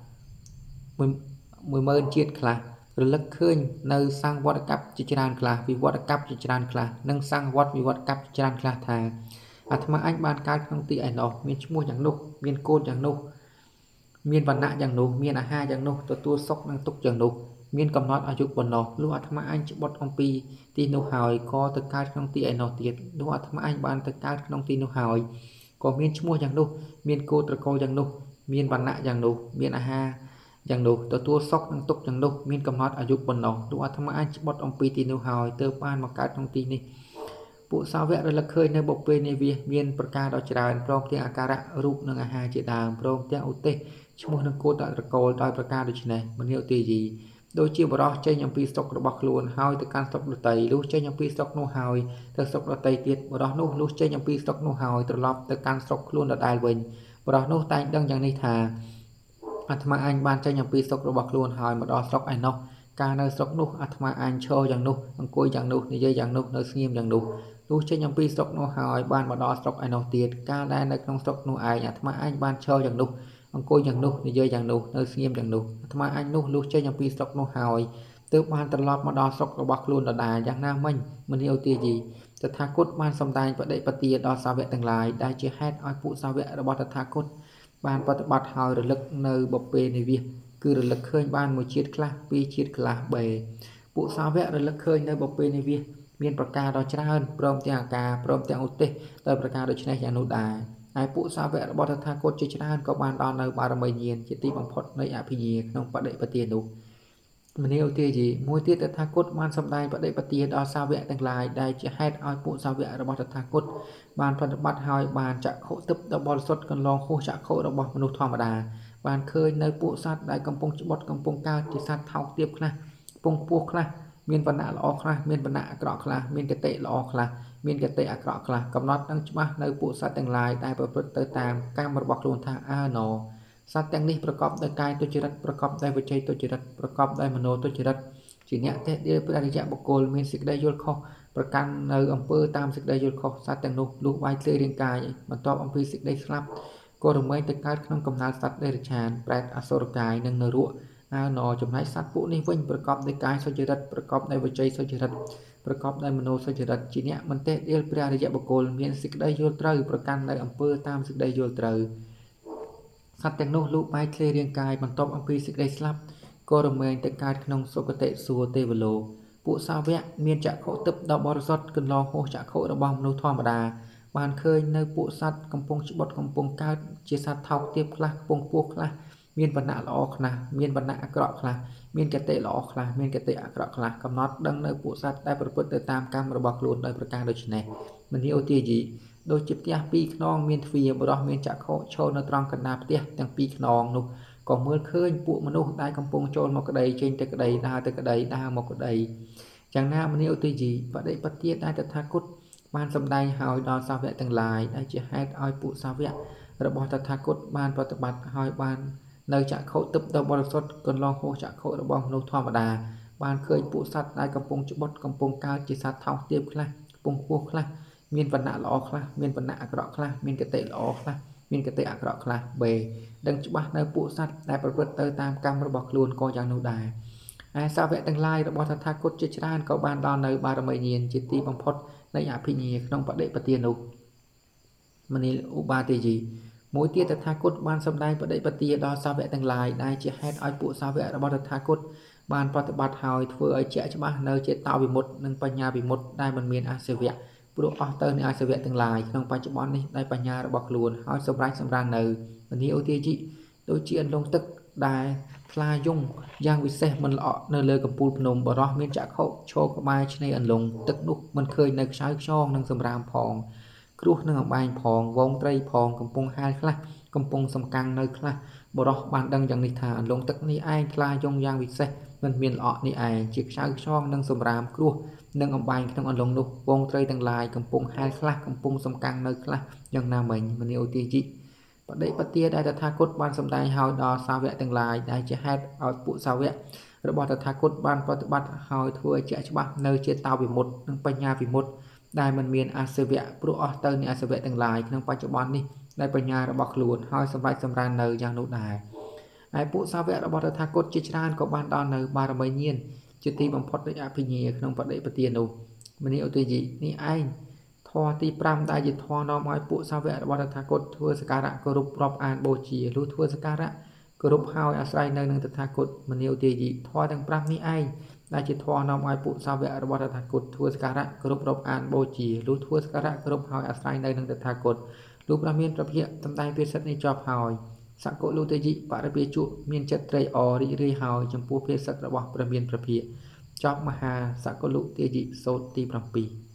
một nghìnជាតិខ្លះរលឹកឃើញនៅសង្វត្តកັບជាច្រើនខ្លះវិវត្តកັບជាច្រើនខ្លះនិងសង្វត្តវិវត្តកັບជាច្រើនខ្លះថាអាត្មាអញបានកើតក្នុងទីឯណោះមានឈ្មោះយ៉ាងនោះមានកូនយ៉ាងនោះមានវណ្ណៈយ៉ាងនោះមានអាហារយ៉ាងនោះទទួលសុខនិងទុក្ខយ៉ាងនោះមានកំណត់អាយុប៉ុណ្ណោះលុះអាត្មាអញច្បត់អំពីទីនោះហើយក៏ទៅកើតក្នុងទីឯណោះទៀតលុះអាត្មាអញបានទៅកើតក្នុងទីនោះហើយក៏មានឈ្មោះយ៉ាងនោះមានគោត្រកោយ៉ាងនោះមានវណ្ណៈយ៉ាងនោះមានអាហារយ៉ាងនោះទទួលសុខនិងទុក្ខយ៉ាងនោះមានកំណត់អាយុប៉ុណ្ណោះលុះអាត្មាអញច្បត់អំពីទីនោះហើយទើបបានមកកើតក្នុងទីនេះពួកសាវករលឹកឃើញនៅបុព្វេនិវាសមានប្រការដ៏ច្រើនព្រមទាំងអាការៈរូបនិងអាហារជាដើមព្រមទាំងឧទេសឈ្មោះនិងគោត្រកោដោយប្រការដូចនេះមនាឧទាយីដូចជាបរោះចេញអំពីស្រុករបស់ខ្លួនហើយទៅកាន់ស្រុកដទៃលុះចេញអំពីស្រុកនោះហើយទៅស្រុកដទៃទៀតបរោះនោះលុះចេញអំពីស្រុកនោះហើយត្រឡប់ទៅកាន់ស្រុកខ្លួនដដែលវិញបរោះនោះតែងដឹងយ៉ាងនេះថាអាត្មាអញបានចេញអំពីស្រុករបស់ខ្លួនហើយមកដល់ស្រុកឯណោះកាលនៅស្រុកនោះអាត្មាអញឈរយ៉ាងនោះអង្គុយយ៉ាងនោះនិយាយយ៉ាងនោះនៅស្ងៀមយ៉ាងនោះលុះចេញអំពីស្រុកនោះហើយបានមកដល់ស្រុកឯណោះទៀតកាលដែលនៅក្នុងស្រុកនោះឯងអាត្មាអញបានឈរយ៉ាងនោះអង្គុយយ៉ាងនោះនិយាយយ៉ាងនោះនៅស្ងៀមយ៉ាងនោះអាត្មាអញនោះលុះចេញអំពីស្រុកនោះហើយទើបបានត្រឡប់មកដល់ស្រុករបស់ខ្លួនដដែលយ៉ាងណាមិញមនាឧទាយីតថាគតបានសម្ដែងបដិបទាដល់សាវកទាំងឡាយដែលជាហេតុឲ្យពួកសាវករបស់តថាគតបានប្រតិបត្តិហើយរលឹកនៅបុព្វេនិវាសគឺរលឹកឃើញបានមួយជាតិខ្លះពីរជាតិខ្លះបីពួកសាវករលឹកឃើញនៅបុព្វេនិវាសមានប្រការដ៏ច្រើនព្រមទាំងអាការព្រមទាំងឧទេសដោយប្រការដូចនេះយ៉ាងនោះដែរហើយពួកសាវករបស់តថាគតជាច្រើនក៏បានដល់នៅបារមីញាណជាទីបំផុតនៃអភិញ្ញាក្នុងបដិបទានោះមនាឧទាយីមួយទៀតតថាគតបានសម្ដែងបដិបទាដល់សាវកទាំងឡាយដែលជាហេតុឲ្យពួកសាវករបស់តថាគតបានប្រតិបត្តិហើយបានចក្ខុទិព្វដ៏បរិសុទ្ធកន្លងហួសចក្ខុរបស់មនុស្សធម្មតាបានឃើញនៅពួកសត្វដែលកំពុងច្បត់កំពុងកើតជាសត្វថោកទាបខ្លះកំពុងពោះខ្លះមានវណ្ណៈល្អខ្លះមានវណ្ណៈអាក្រក់ខ្លះមានគតិល្អខ្លះមានគតិអាក្រក់ខ្លះកំណត់នឹងច្បាស់នៅពួកសត្វទាំងឡាយដែលប្រព្រឹត្តទៅតាមកម្មរបស់ខ្លួនថាអើណោសត្វទាំងនេះប្រកបដោយកាយទុច្ចរិតប្រកបដោយវិច័យទុច្ចរិតប្រកបដោយមโนទុច្ចរិតជាអ្នកទេដៀលព្រះអរិយបុគ្គលមានសេចក្តីយល់ខុសប្រកាន់នៅអំពើតាមសេចក្តីយល់ខុសសត្វទាំងនោះលុះបាយធ្លាយរាងកាយបន្ទាប់អំពីសេចក្តីស្លាប់ក៏រមែងទៅកើតក្នុងកំណើតសត្វដេរឆានប្រែតអសុរកាយនិងនរកអើណោចំណែកសត្វពួកនេះវិញប្រកបដោយកាយសុចរិតប្រកបដោយវិច័យសុចរិតប្រកបដោយមโนសុចរិតជាអ្នកមិនទេដៀលព្រះអរិយបុគ្គលមានសេចក្តីយល់ត្រូវប្រកាន់នៅអំពើតាមសេចក្តីយល់ត្រូវសត្វទាំងនោះលុះបាយធ្លាយរាងកាយបន្ទាប់អំពីសេចក្តីស្លាប់ក៏រមែងទៅកើតក្នុងសុគតិសួគ៌ទេវលោកពួកសាវកមានចក្ខុទិព្វដ៏បរិសុទ្ធកន្លងហួសចក្ខុរបស់មនុស្សធម្មតាបានឃើញនៅពួកសត្វកំពុងច្បត់កំពុងកើតជាសត្វថោកទាបខ្លះកំពុងពោះខ្លះមានវណ្ណៈល្អខ្លះមានវណ្ណៈអាក្រក់ខ្លះមានគតិល្អខ្លះមានគតិអាក្រក់ខ្លះកំណត់ដឹងនៅពួកសត្វដែលប្រព្រឹត្តទៅតាមកម្មរបស់ខ្លួនដោយប្រការដូចនេះមនាឧទាយីដូចជាផ្ទះពីរខ្នងមានទ្វារបរោះមានចក្ខុឈរនៅត្រង់កណ្ដាលផ្ទះទាំងពីរខ្នងនោះក៏មើលឃើញពួកមនុស្សដែលកំពុងចូលមកក្តីចេញទៅក្តីដើរទៅក្តីដើរមកក្តីយ៉ាងណាមនាឧទាយីបដិបទាដែលតថាគតបានសម្ដែងហើយដល់សាវកទាំងឡាយដែលជាហេតុឲ្យពួកសាវករបស់តថាគតបានប្រតិបត្តិហើយបាននៅចក្ខុទិព្វដ៏បរិសុទ្ធកន្លងហួសចក្ខុរបស់មនុស្សធម្មតាបានឃើញពួកសត្វដែលកំពុងច្បត់កំពុងកើតជាសត្វថោកទាបខ្លះកំពុងពោះខ្លះមានវណ្ណៈល្អខ្លះមានវណ្ណៈអាក្រក់ខ្លះមានគតិល្អខ្លះមានគតិអាក្រក់ខ្លះបេដឹងច្បាស់នៅពួកសត្វដែលប្រព្រឹត្តទៅតាមកម្មរបស់ខ្លួនក៏យ៉ាងនោះដែរឯសាវកទាំងឡាយរបស់តថាគតជាច្រើនក៏បានដល់នៅបារមីញាណជាទីបំផុតនៃអភិញ្ញាក្នុងបដិបទានោះមនាលឧបាទេយីមួយទៀតតថាគតបានសម្ដែងបដិបទាដល់សាវកទាំងឡាយដែលជាហេតុឲ្យពួកសាវករបស់តថាគតបានប្រតិបត្តិហើយធ្វើឲ្យជាក់ច្បាស់នៅចេតវិមុតតិនិងបញ្ញាវិមុតតិដែលមិនមានអាសវៈព្រោះអស់ទៅនៃអាសវៈទាំងឡាយក្នុងបច្ចុប្បន្ននេះដោយបញ្ញារបស់ខ្លួនហើយសម្រេចសម្រាននៅមនីឧទាជីដូចជាអន្លង់ទឹកដែលថ្លាយងយ៉ាងវិសេសមិនល្អក់នៅលើកំពូលភ្នំបរោះមានចក្ខុឈរក្បែរឆ្នេរអន្លង់ទឹកនោះមិនឃើញនៅខ្សោយខ្យងនិងសម្រាមផងគ្រោះនឹងអំបែងផងវងត្រីផងកំពុងហាលខ្លះកំពុងសំកាំងនៅខ្លះបរោះបានដឹងយ៉ាងនេះថាអន្លង់ទឹកនេះឯងថ្លាយងយ៉ាងវិសេសមិនមានល្អក់នេះឯងជាខ្សោយខ្យងនិងសម្រាមគ្រោះនឹងអំបែងក្នុងអន្លង់នោះវងត្រីទាំងឡាយកំពុងហាលខ្លះកំពុងសំកាំងនៅខ្លះយ៉ាងណាមិញមនីឧទាជីបដិបទាដែលតថាគតបានសម្ដែងឲ្យដល់សាវកទាំងឡាយដែលជាហេតុឲ្យពួកសាវករបស់តថាគតបានប្រតិបត្តិឲ្យធ្វើជាក់ច្បាស់នៅចេតវិមុតនិងបញ្ញាវិមុតដែលមិនមានអាសវៈព្រោះអស់ទៅនៃអាសវៈទាំងឡាយក្នុងបច្ចុប្បន្ននេះដែលបញ្ញារបស់ខ្លួនហើយសម្រេចសម្រាននៅយ៉ាងនោះដែរហើយពួកសាវករបស់តថាគតជាច្រើនក៏បានដល់នៅបារមីញាណជាទីបំផុតនៃអភិញ្ញាក្នុងបដិបទានោះមនីឧទាជីនេះឯងធម៌ទីប្រាំដែលជាធម៌នាំឲ្យពួកសាវករបស់តថាគតធ្វើសក្ការៈគោរពរាប់អានបូជាលុះធ្វើសក្ការៈគោរពហើយអាស្រ័យនៅនឹងតថាគតមនីឧទាជីធម៌ទាំងប្រាំនេះឯងដែលជាធម៌នាំឲ្យពួកសាវករបស់តថាគតធ្វើសក្ការៈគោរពរាប់អានបូជាលុះធ្វើសក្ការៈគោរពហើយអាស្រ័យនៅនឹងតថាគតលុះព្រះមានព្រះភិក្ខសម្ដែងពាក្យសិទ្ធិនេះចប់ហើយសកលុទយិបរិពាជុមានចិត្តត្រេកអររីករាយហើយចំពោះពាក្យសិទ្ធិរបស់ព្រះមានព្រះភិក្ខចប់មហាសកលុទយិសូត្រទីប្រាំពីរ